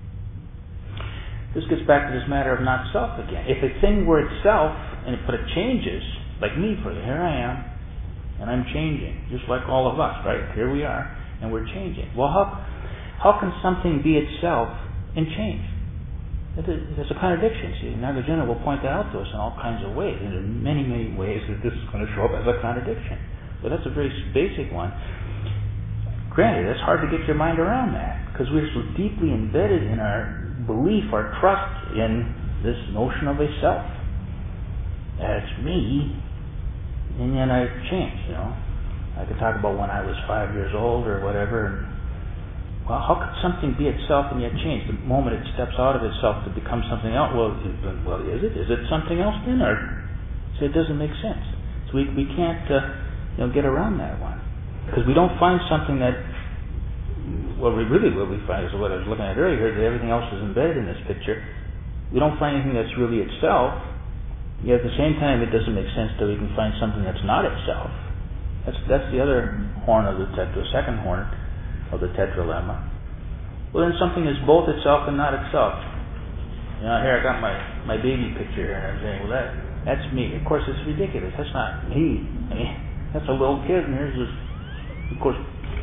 This gets back to this matter of not self again. If a thing were itself, and but it changes, like me, for here I am, and I'm changing, just like all of us, right? Here we are, and we're changing. Well, how how can something be itself and change? It's a contradiction. See, Nagarjuna will point that out to us in all kinds of ways. And there are many, many ways that this is going to show up as a contradiction. But that's a very basic one. Granted, it's hard to get your mind around that, because we're so deeply embedded in our belief, our trust in this notion of a self. That's me, and then I've changed, you know. I could talk about when I was five years old or whatever, and well, how could something be itself and yet change? The moment it steps out of itself to become something else, well, well, is it? Is it something else then? Or so it doesn't make sense. So we we can't uh, you know get around that one, because we don't find something that. Well, we really what we find is what I was looking at earlier, that everything else is embedded in this picture. We don't find anything that's really itself. Yet at the same time, it doesn't make sense that we can find something that's not itself. That's that's the other horn of the tetra, second horn of the tetralemma. Well, then something is both itself and not itself. You know, here I got my, my baby picture here, and I'm saying, well, that that's me. Of course, it's ridiculous. That's not me. I mean, that's a little kid, and here's this. Of course,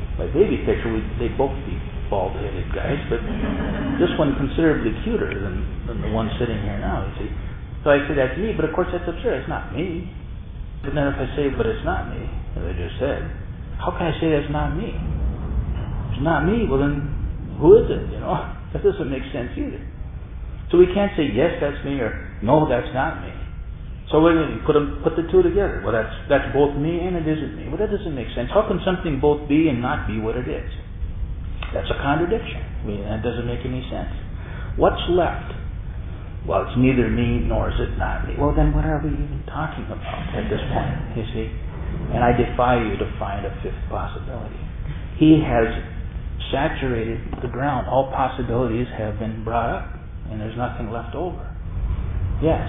my baby picture, we, they'd both be bald-headed guys, but this one considerably cuter than, than the one sitting here now, you see. So I say that's me, but of course that's absurd. It's not me. But then if I say, but it's not me, as I just said, how can I say that's not me? If it's not me, well then, who is it, you know? That doesn't make sense either. So we can't say, yes, that's me, or no, that's not me. So we put them, put the two together. Well, that's that's both me and it isn't me. Well, that doesn't make sense. How can something both be and not be what it is? That's a contradiction. I mean, that doesn't make any sense. What's left? Well, it's neither me nor is it not me. Well, then what are we even talking about at this point? You see? And I defy you to find a fifth possibility. He has saturated the ground. All possibilities have been brought up, and there's nothing left over. Yes?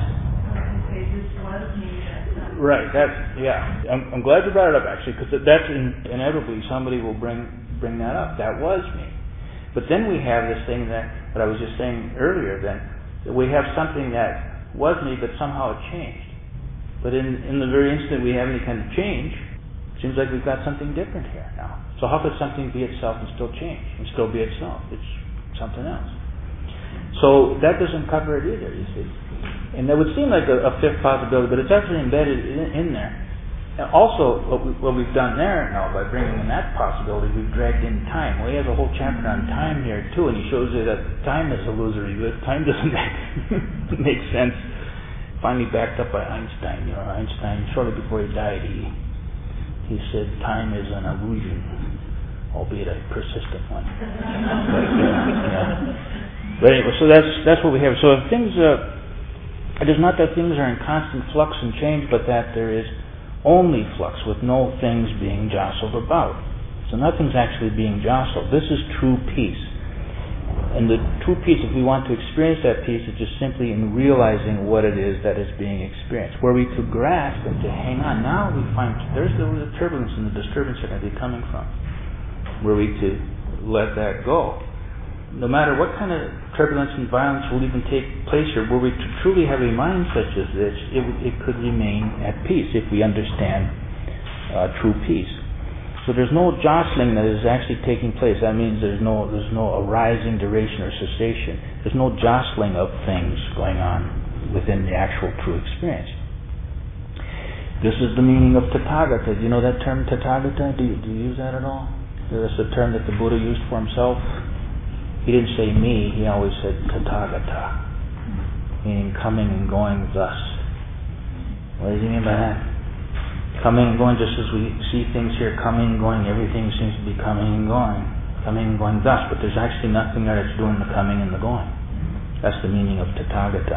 Right, that's, yeah. I'm, I'm glad you brought it up, actually, because that's in, inevitably somebody will bring bring that up. That was me. But then we have this thing that, that I was just saying earlier, then, that we have something that was me, but somehow it changed. But in, in the very instant we have any kind of change, it seems like we've got something different here now. So how could something be itself and still change, and still be itself? It's something else. So that doesn't cover it either, you see. And that would seem like a, a fifth possibility, but it's actually embedded in, in there. And also, what, we, what we've done there now, by bringing in that possibility, we've dragged in time. Well, he has a whole chapter on time here, too, and he shows you that time is illusory good. Time doesn't make, make sense. Finally backed up by Einstein. You know, Einstein, shortly before he died, he he said time is an illusion, albeit a persistent one. But, uh, yeah. But anyway, so that's that's what we have. So if things... Uh, It is not that things are in constant flux and change, but that there is only flux with no things being jostled about. So nothing's actually being jostled. This is true peace. And the true peace, if we want to experience that peace, is just simply in realizing what it is that is being experienced. Were we to grasp and to hang on, now we find there's the, the turbulence and the disturbance are going to be coming from. Were we to let that go, no matter what kind of turbulence and violence will even take place here, were we to truly have a mind such as this, it, it could remain at peace if we understand uh, true peace. So there's no jostling that is actually taking place. That means there's no there's no arising, duration, or cessation. There's no jostling of things going on within the actual true experience. This is the meaning of Tathagata. Do you know that term, Tathagata? Do you, do you use that at all? That's the term that the Buddha used for himself. He didn't say me, he always said Tathagata, meaning coming and going thus. What does he mean by that? Coming and going, just as we see things here, coming and going, everything seems to be coming and going. Coming and going thus, but there's actually nothing there that's doing the coming and the going. That's the meaning of Tathagata.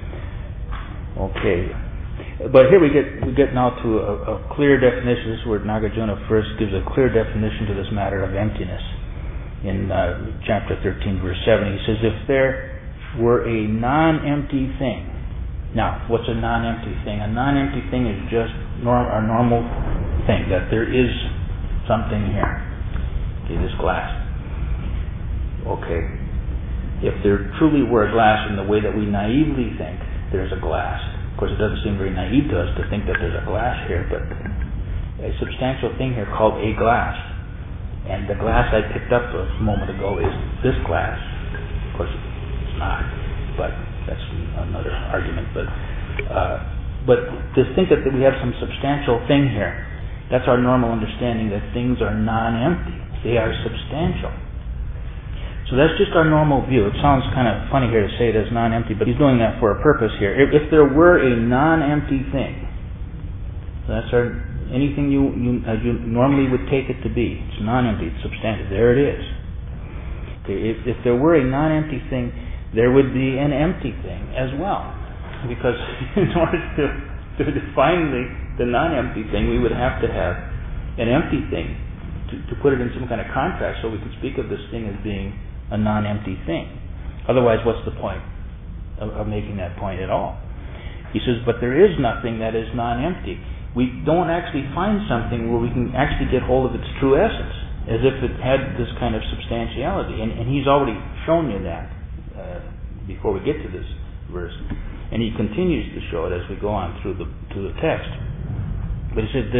Okay. But here we get we get now to a, a clear definition. This is where Nagarjuna first gives a clear definition to this matter of emptiness. In uh, chapter thirteen, verse seven, he says, if there were a non-empty thing. Now, what's a non-empty thing? A non-empty thing is just norm- a normal thing, that there is something here. Okay, this glass. Okay. If there truly were a glass in the way that we naively think there's a glass, of course it doesn't seem very naive to us to think that there's a glass here, but a substantial thing here called a glass. And the glass I picked up a moment ago is this glass. Of course, it's not, but that's another argument. But uh, but to think that we have some substantial thing here, that's our normal understanding that things are non-empty. They are substantial. So that's just our normal view. It sounds kind of funny here to say it as non-empty, but he's doing that for a purpose here. If, if there were a non-empty thing, that's our... Anything you, you as you normally would take it to be. It's non-empty, it's substantive. There it is. Okay, if, if there were a non-empty thing, there would be an empty thing as well. Because in order to, to define the, the non-empty thing, we would have to have an empty thing to, to put it in some kind of contrast so we could speak of this thing as being a non-empty thing. Otherwise, what's the point of, of making that point at all? He says, but there is nothing that is non-empty. We don't actually find something where we can actually get hold of its true essence, as if it had this kind of substantiality. And, and he's already shown you that uh, before we get to this verse. And he continues to show it as we go on through the through the text. But he said there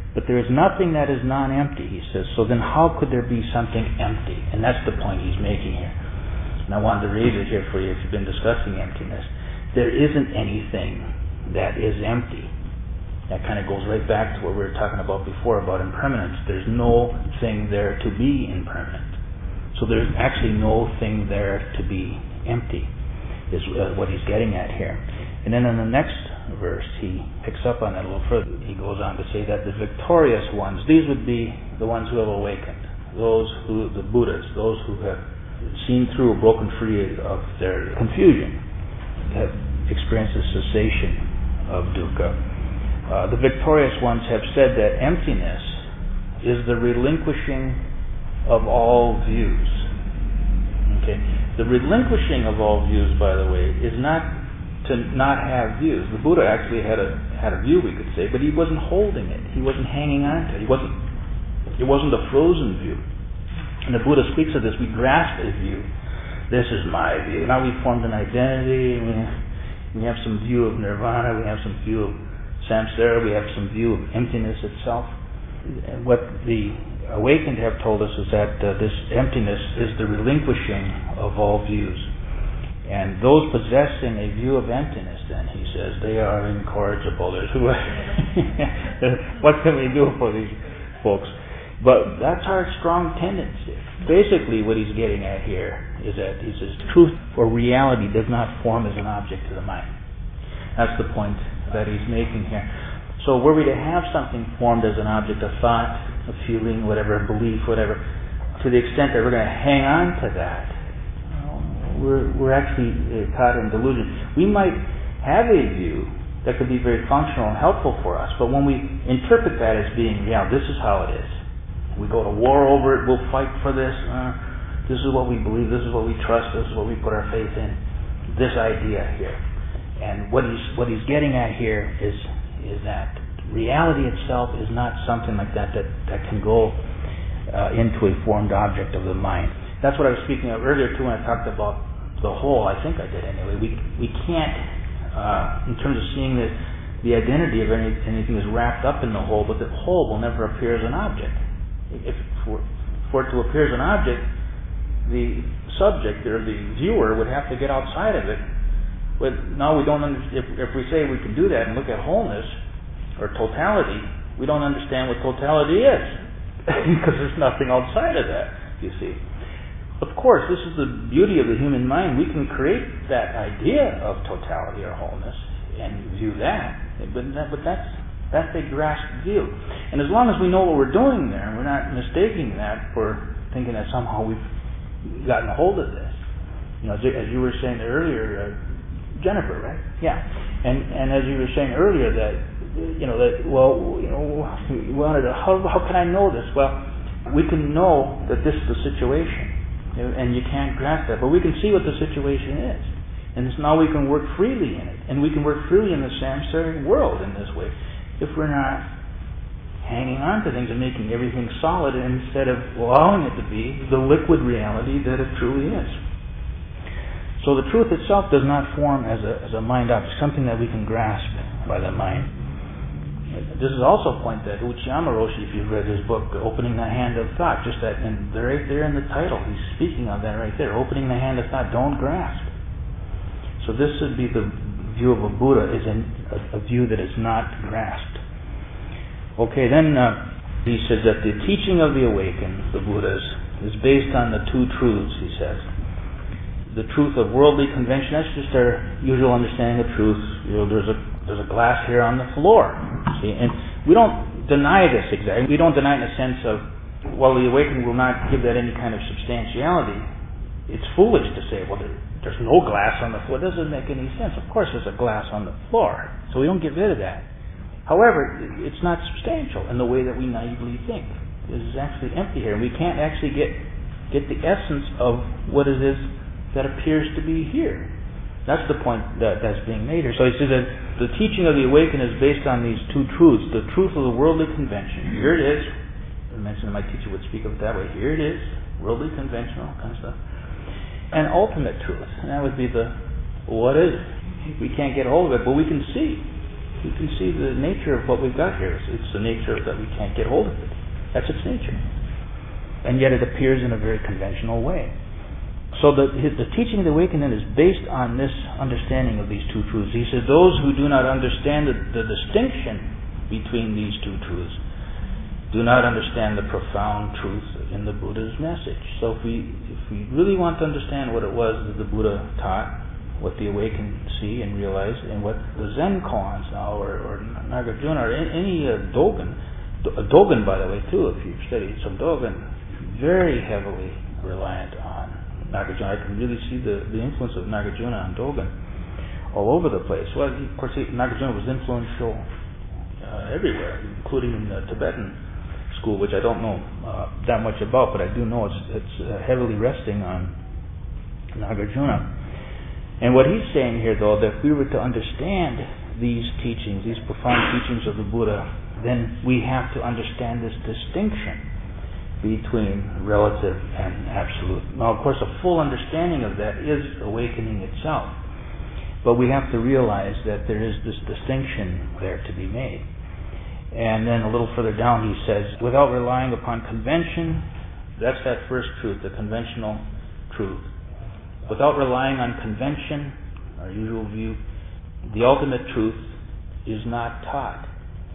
But there is nothing that is non-empty, he says. So then how could there be something empty? And that's the point he's making here. And I wanted to raise it here for you if you've been discussing emptiness. There isn't anything that is empty. That kind of goes right back to what we were talking about before about impermanence. There's no thing there to be impermanent. So there's actually no thing there to be empty, is uh, what he's getting at here. And then in the next verse, he picks up on that a little further. He goes on to say that the victorious ones, these would be the ones who have awakened, those who, the Buddhas, those who have seen through, broken free of their confusion, have experienced the cessation of dukkha. Uh, the victorious ones have said that emptiness is the relinquishing of all views. Okay, the relinquishing of all views, by the way, is not to not have views. The Buddha actually had a had a view, we could say, but he wasn't holding it. He wasn't hanging on to it. He wasn't. It wasn't a frozen view. And the Buddha speaks of this. We grasp a view. This is my view. Now we've formed an identity. We, we have some view of nirvana. We have some view of samsara. We have some view of emptiness itself. And what the awakened have told us is that uh, this emptiness is the relinquishing of all views. And those possessing a view of emptiness, then, he says, they are incorrigible. There's who, what can we do for these folks? But that's our strong tendency. Basically, what he's getting at here is that he says truth or reality does not form as an object to the mind. That's the point that he's making here. So were we to have something formed as an object, a thought, a feeling, whatever, a belief, whatever, to the extent that we're going to hang on to that, we're, we're actually uh, caught in delusion. We might have a view that could be very functional and helpful for us, but when we interpret that as being, yeah, this is how it is, we go to war over it, we'll fight for this, uh, this is what we believe, this is what we trust, this is what we put our faith in, this idea here. And what he's what he's getting at here is is that reality itself is not something like that that, that can go uh, into a formed object of the mind. That's what I was speaking of earlier too when I talked about the whole. I think I did anyway. We we can't, uh, in terms of seeing the, the identity of any, anything is wrapped up in the whole, but the whole will never appear as an object. If for, for it to appear as an object, the subject or the viewer would have to get outside of it. But now we don't understand. If, if we say we can do that and look at wholeness or totality, we don't understand what totality is because there's nothing outside of that. You see, of course, this is the beauty of the human mind. We can create that idea of totality or wholeness and view that, but that, but that's that's a grasped view. And as long as we know what we're doing there, we're not mistaking that for thinking that somehow we've gotten a hold of this. You know, as you were saying earlier. Uh, Jennifer, right? Yeah. And and as you were saying earlier that, you know, that, well, you know, we wanted to, how, how can I know this? Well, we can know that this is the situation, you know, and you can't grasp that, but we can see what the situation is. And now we can work freely in it. And we can work freely in the samsaric world in this way if we're not hanging on to things and making everything solid instead of allowing it to be the liquid reality that it truly is. So the truth itself does not form as a as a mind object, something that we can grasp by the mind. This is also a point that Uchiyama Roshi, if you've read his book, Opening the Hand of Thought, just that, and right there in the title, he's speaking of that right there. Opening the hand of thought, don't grasp. So this would be the view of a Buddha, is an, a, a view that is not grasped. Okay, then uh, he says that the teaching of the awakened, the Buddhas, is based on the two truths, he says. The truth of worldly convention, that's just our usual understanding of truth. You know, there's a there's a glass here on the floor. See? And we don't deny this exactly. We don't deny it in the sense of, well, the awakened will not give that any kind of substantiality. It's foolish to say, well, there, there's no glass on the floor. It doesn't make any sense. Of course there's a glass on the floor. So we don't get rid of that. However, it's not substantial in the way that we naively think. This is actually empty here. We can't actually get get the essence of what it is that appears to be here. That's the point that, that's being made here. So he says that the teaching of the awakened is based on these two truths. The truth of the worldly convention. Here it is. I mentioned that my teacher would speak of it that way. Here it is. Worldly, conventional kind of stuff. And ultimate truth. And that would be the, what is it? We can't get hold of it, but we can see. You can see the nature of what we've got here. It's, it's the nature that we can't get hold of it. That's its nature. And yet it appears in a very conventional way. So the, his, the teaching of the awakening is based on this understanding of these two truths. He says those who do not understand the, the distinction between these two truths do not understand the profound truth in the Buddha's message. So if we if we really want to understand what it was that the Buddha taught, what the awakened see and realize, and what the Zen koans now, or, or Nagarjuna, or any uh, Dogen, uh, Dogen by the way too, if you've studied some Dogen, very heavily reliant on Nagarjuna. I can really see the, the influence of Nagarjuna on Dogen all over the place. Well, of course, he, Nagarjuna was influential uh, everywhere, including in the Tibetan school, which I don't know uh, that much about, but I do know it's, it's uh, heavily resting on Nagarjuna. And what he's saying here, though, that if we were to understand these teachings, these profound teachings of the Buddha, then we have to understand this distinction between relative and absolute. Now, of course, a full understanding of that is awakening itself, but we have to realize that there is this distinction there to be made. And then a little further down he says, without relying upon convention, that's that first truth, the conventional truth. Without relying on convention, our usual view, the ultimate truth is not taught.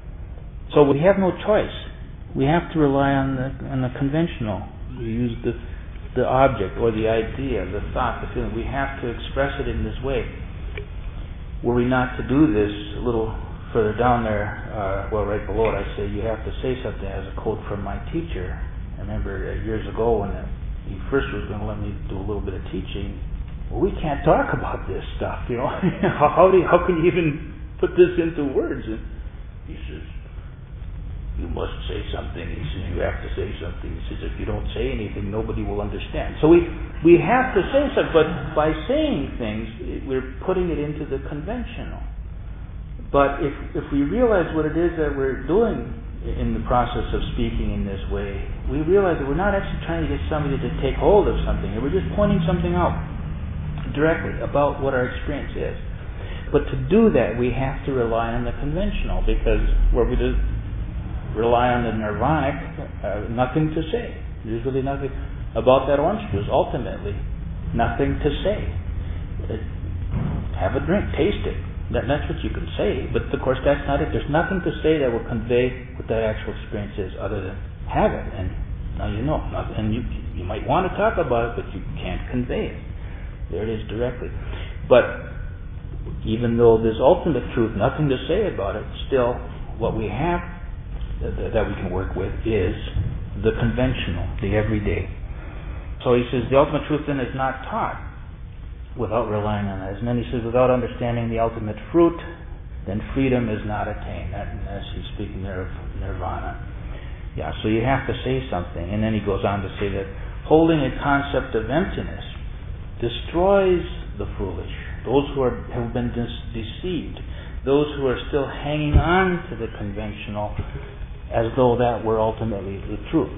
So we have no choice. We have to rely on the on the conventional. We use the the object or the idea, the thought, the feeling. We have to express it in this way. Were we not to do this, a little further down there, uh, well, right below it, I say you have to say something as a quote from my teacher. I remember uh, years ago when uh, he first was going to let me do a little bit of teaching. Well, we can't talk about this stuff, you know. how, how, do you, how can you even put this into words? And he says, you must say something. He says, you have to say something. He says, if you don't say anything, nobody will understand. So we, we have to say something, but by saying things, it, we're putting it into the conventional. But if if we realize what it is that we're doing in the process of speaking in this way, we realize that we're not actually trying to get somebody to take hold of something. We're just pointing something out directly about what our experience is. But to do that, we have to rely on the conventional, because where we do rely on the nirvanic, uh, nothing to say. There's really nothing about that orange juice. Ultimately, nothing to say. Uh, have a drink, taste it. That, that's what you can say, but of course that's not it. There's nothing to say that will convey what that actual experience is other than have it, and now you know. And you you might want to talk about it, but you can't convey it. There it is directly. But even though there's ultimate truth, nothing to say about it, still what we have that, that we can work with is the conventional, the everyday. So he says the ultimate truth then is not taught without relying on that. And then he says, without understanding the ultimate fruit, then freedom is not attained. That, as he's speaking there of nirvana. Yeah, so you have to say something. And then he goes on to say that holding a concept of emptiness destroys the foolish, those who are, have been dis- deceived, those who are still hanging on to the conventional as though that were ultimately the truth.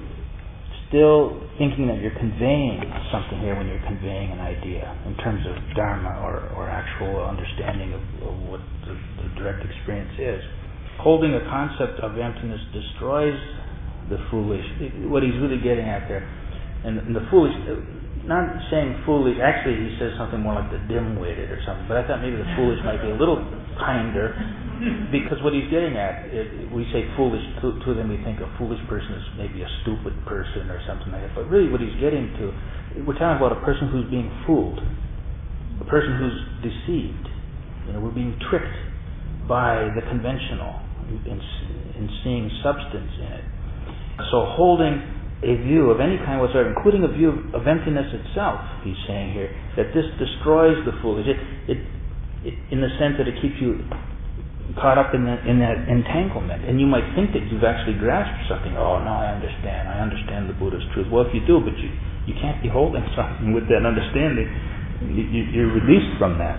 Still thinking that you're conveying something here when you're conveying an idea in terms of dharma or, or actual understanding of, of what the, the direct experience is. Holding a concept of emptiness destroys the foolish. What he's really getting at there, and, and the foolish, not saying foolish, actually he says something more like the dim-witted or something, but I thought maybe the foolish might be a little kinder, because what he's getting at, it, we say foolish, to, to them we think a foolish person is maybe a stupid person or something like that, but really what he's getting to, we're talking about a person who's being fooled, a person who's deceived. You know, we're being tricked by the conventional in, in seeing substance in it. So holding a view of any kind whatsoever, including a view of, of emptiness itself, he's saying here, that this destroys the foolish. It, it, it, in the sense that it keeps you caught up in that, in that entanglement. And you might think that you've actually grasped something. Oh, now I understand. I understand the Buddha's truth. Well, if you do, but you, you can't be holding something with that understanding. You, you, you're released from that.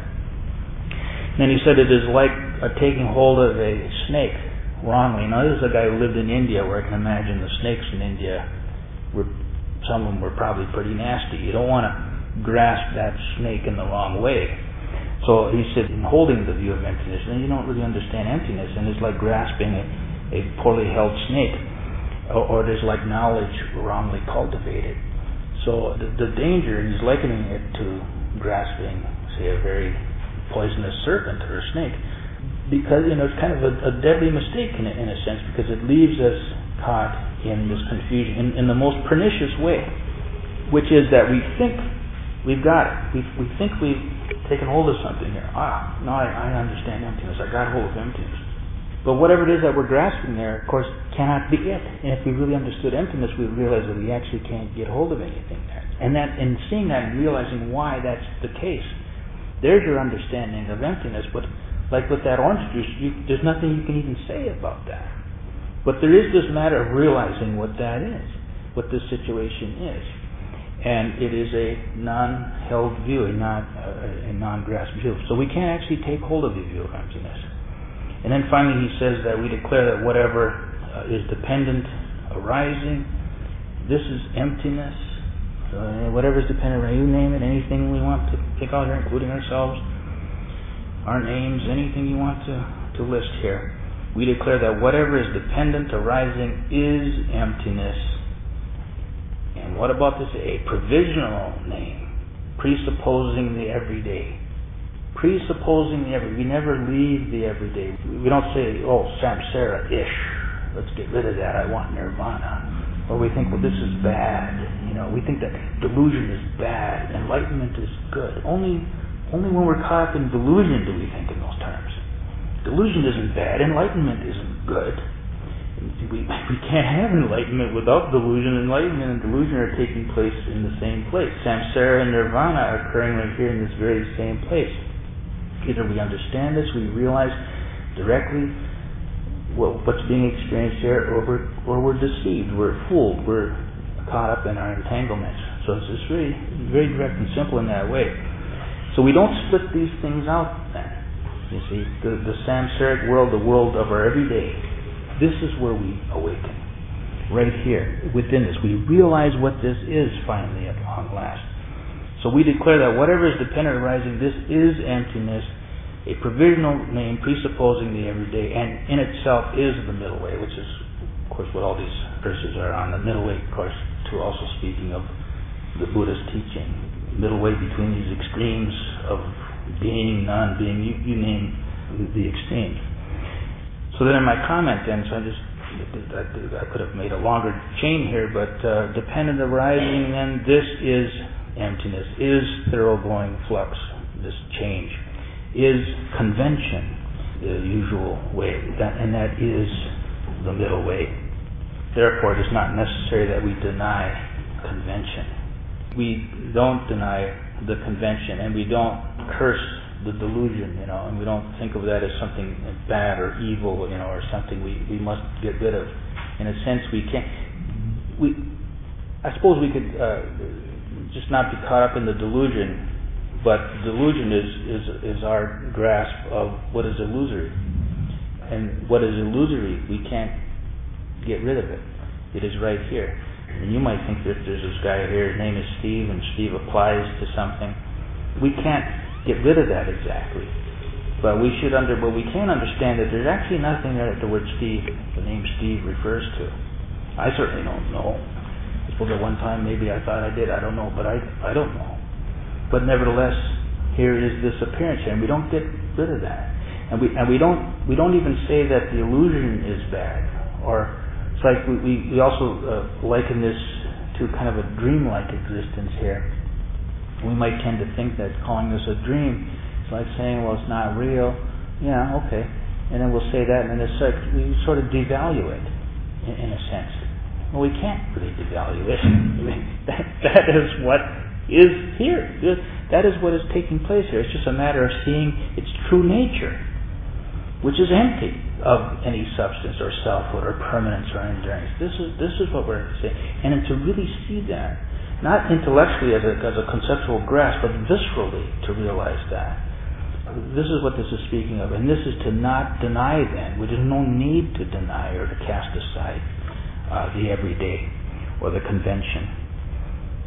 And then he said it is like a taking hold of a snake wrongly. Now, this is a guy who lived in India, where I can imagine the snakes in India were, some of them were probably pretty nasty. You don't want to grasp that snake in the wrong way. So he said, in holding the view of emptiness, then you don't really understand emptiness, and it's like grasping a, a poorly held snake, or, or it is like knowledge wrongly cultivated. So the, the danger, he's likening it to grasping, say, a very poisonous serpent or a snake, because, you know, it's kind of a, a deadly mistake in a, in a sense, because it leaves us caught in this confusion in, in the most pernicious way, which is that we think we've got it. We, we think we've taken hold of something here. Ah, no, I, I understand emptiness. I got hold of emptiness. But whatever it is that we're grasping there, of course, cannot be it. And if we really understood emptiness, we would realize that we actually can't get hold of anything there. And that, in seeing that and realizing why that's the case, there's your understanding of emptiness. But like with that orange juice, you, there's nothing you can even say about that. But there is this matter of realizing what that is, what this situation is. And it is a non-held view, a, non, uh, a non-grasped view. So we can't actually take hold of the view of emptiness. And then finally he says that we declare that whatever uh, is dependent arising, this is emptiness. Uh, whatever is dependent, you name it, anything we want to pick out here, including ourselves, our names, anything you want to, to list here. We declare that whatever is dependent arising is emptiness. And what about this? A provisional name, presupposing the everyday. Presupposing the everyday. We never leave the everyday. We don't say, oh, samsara-ish. Let's get rid of that. I want nirvana. Or we think, well, this is bad. You know, we think that delusion is bad. Enlightenment is good. Only, only when we're caught up in delusion do we think in those terms. Delusion isn't bad. Enlightenment isn't good. We, we can't have enlightenment without delusion. Enlightenment and delusion are taking place in the same place. Samsara and nirvana are occurring right here in this very same place. Either we understand this, we realize directly what, what's being experienced here, or we're, or we're deceived, we're fooled, we're caught up in our entanglements. So it's just very, very direct and simple in that way. So we don't split these things out then. You see, the, the samsaric world, the world of our everyday, this is where we awaken. Right here, within this. We realize what this is finally at long last. So we declare that whatever is dependent arising, this is emptiness, a provisional name presupposing the everyday, and in itself is the middle way, which is, of course, what all these verses are on. The middle way, of course, to also speaking of the Buddha's teaching. Middle way between these extremes of being, non-being, you, you name the extremes. So then in my comment then, so I just, I, I could have made a longer chain here, but uh, dependent arising, then this is emptiness, is thoroughgoing flux, this change, is convention, the usual way, that, and that is the middle way. Therefore, it is not necessary that we deny convention. We don't deny the convention, and we don't curse the delusion, you know, and we don't think of that as something bad or evil, you know, or something we, we must get rid of. In a sense, we can't. We, I suppose we could uh, just not be caught up in the delusion, but delusion is, is is our grasp of what is illusory, and what is illusory, we can't get rid of it. It is right here. And you might think that there's this guy here, his name is Steve, and Steve applies to something. We can't get rid of that exactly. But we should under, but we can understand that there's actually nothing there that the word Steve, the name Steve, refers to. I certainly don't know. I suppose at one time maybe I thought I did, I don't know, but I, I don't know. But nevertheless, here is this appearance here, and we don't get rid of that. And we and we don't we don't even say that the illusion is bad, or it's like we, we, we also uh, liken this to kind of a dreamlike existence here. We might tend to think that calling this a dream is like saying, well, it's not real. Yeah, okay. And then we'll say that, and then it's like we sort of devalue it, in, in a sense. Well, we can't really devalue it. I mean, that, that is what is here. That is what is taking place here. It's just a matter of seeing its true nature, which is empty of any substance or selfhood or permanence or endurance. This is this is what we're saying. And to really see that, not intellectually as a, as a conceptual grasp, but viscerally to realize that. This is what this is speaking of. And this is to not deny then. There's no need to deny or to cast aside uh, the everyday or the convention.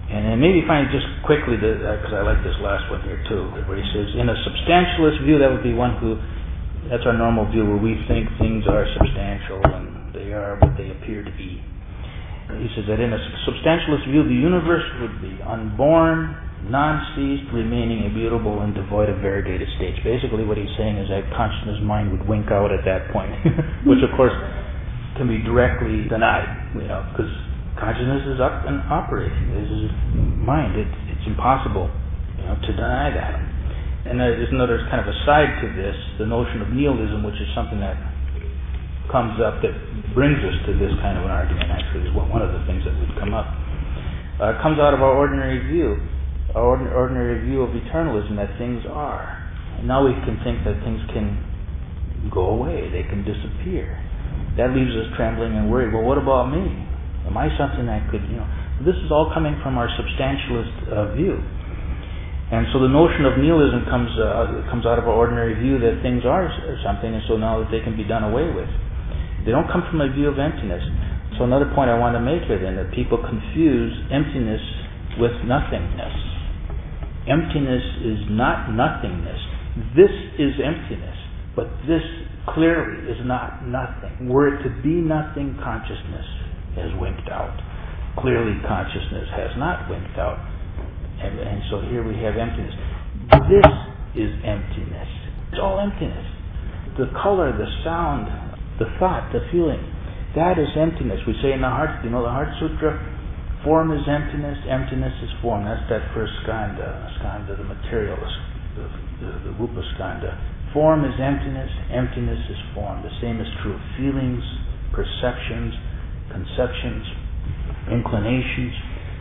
And then maybe find just quickly, because uh, I like this last one here too, where he says, in a substantialist view, that would be one who, that's our normal view, where we think things are substantial and they are what they appear to be. He says that in a substantialist view, the universe would be unborn, non-ceased, remaining immutable and devoid of variegated states. Basically what he's saying is that consciousness mind would wink out at that point, which of course can be directly denied, you know, because consciousness is up and operating. This is mind. It, it's impossible, you know, to deny that. And there's another kind of a side to this, the notion of nihilism, which is something that comes up that brings us to this kind of an argument. Actually, is one of the things that would come up. Uh, it comes out of our ordinary view, our ordin- ordinary view of eternalism, that things are. And now we can think that things can go away, they can disappear. That leaves us trembling and worried. Well, what about me? Am I something that could, you know... This is all coming from our substantialist uh, view. And so the notion of nihilism comes uh, comes out of our ordinary view that things are something, and so now that they can be done away with. They don't come from a view of emptiness. So another point I want to make here then, that people confuse emptiness with nothingness. Emptiness is not nothingness. This is emptiness, but this clearly is not nothing. Were it to be nothing, consciousness has winked out. Clearly consciousness has not winked out. And, and so here we have emptiness. This is emptiness. It's all emptiness. The color, the sound, the thought, the feeling, that is emptiness. We say in the Heart, you know the Heart Sutra, form is emptiness, emptiness is form. That's that first skanda, skanda, the materialist, the, the, the Rupa skanda. Form is emptiness, emptiness is form. The same is true of feelings, perceptions, conceptions, inclinations.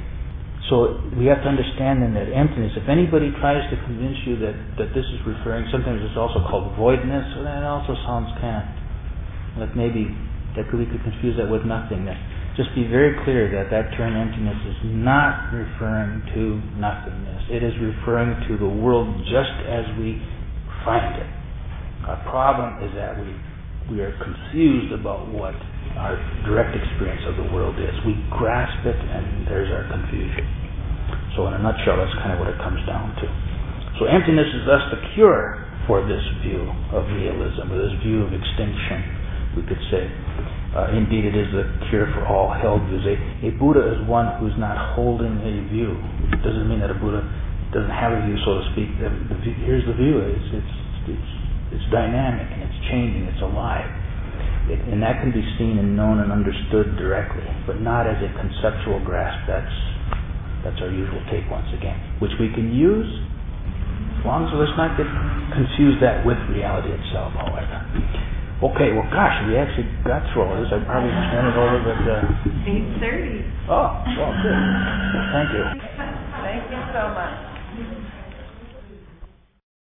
So we have to understand then that emptiness, if anybody tries to convince you that, that this is referring, sometimes it's also called voidness, so that also sounds kind of like maybe that could, we could confuse that with nothingness. Just be very clear that that term emptiness is not referring to nothingness. It is referring to the world just as we find it. Our problem is that we we are confused about what our direct experience of the world is. We grasp it, and there's our confusion. So in a nutshell, that's kind of what it comes down to. So emptiness is thus the cure for this view of nihilism, or this view of extinction, we could say. Uh, indeed, it is the cure for all held views. A, a Buddha is one who's not holding a view. It doesn't mean that a Buddha doesn't have a view, so to speak. The, the view, here's the view. It's, it's, it's, it's dynamic, and it's changing, it's alive. It, and that can be seen and known and understood directly, but not as a conceptual grasp. That's that's our usual take, once again, which we can use as long as let's not get confused that with reality itself, however. Okay, well, gosh, we actually got through all this. I probably just went it over, but... Uh, eight thirty. Oh, well, good. Thank you. Thank you so much.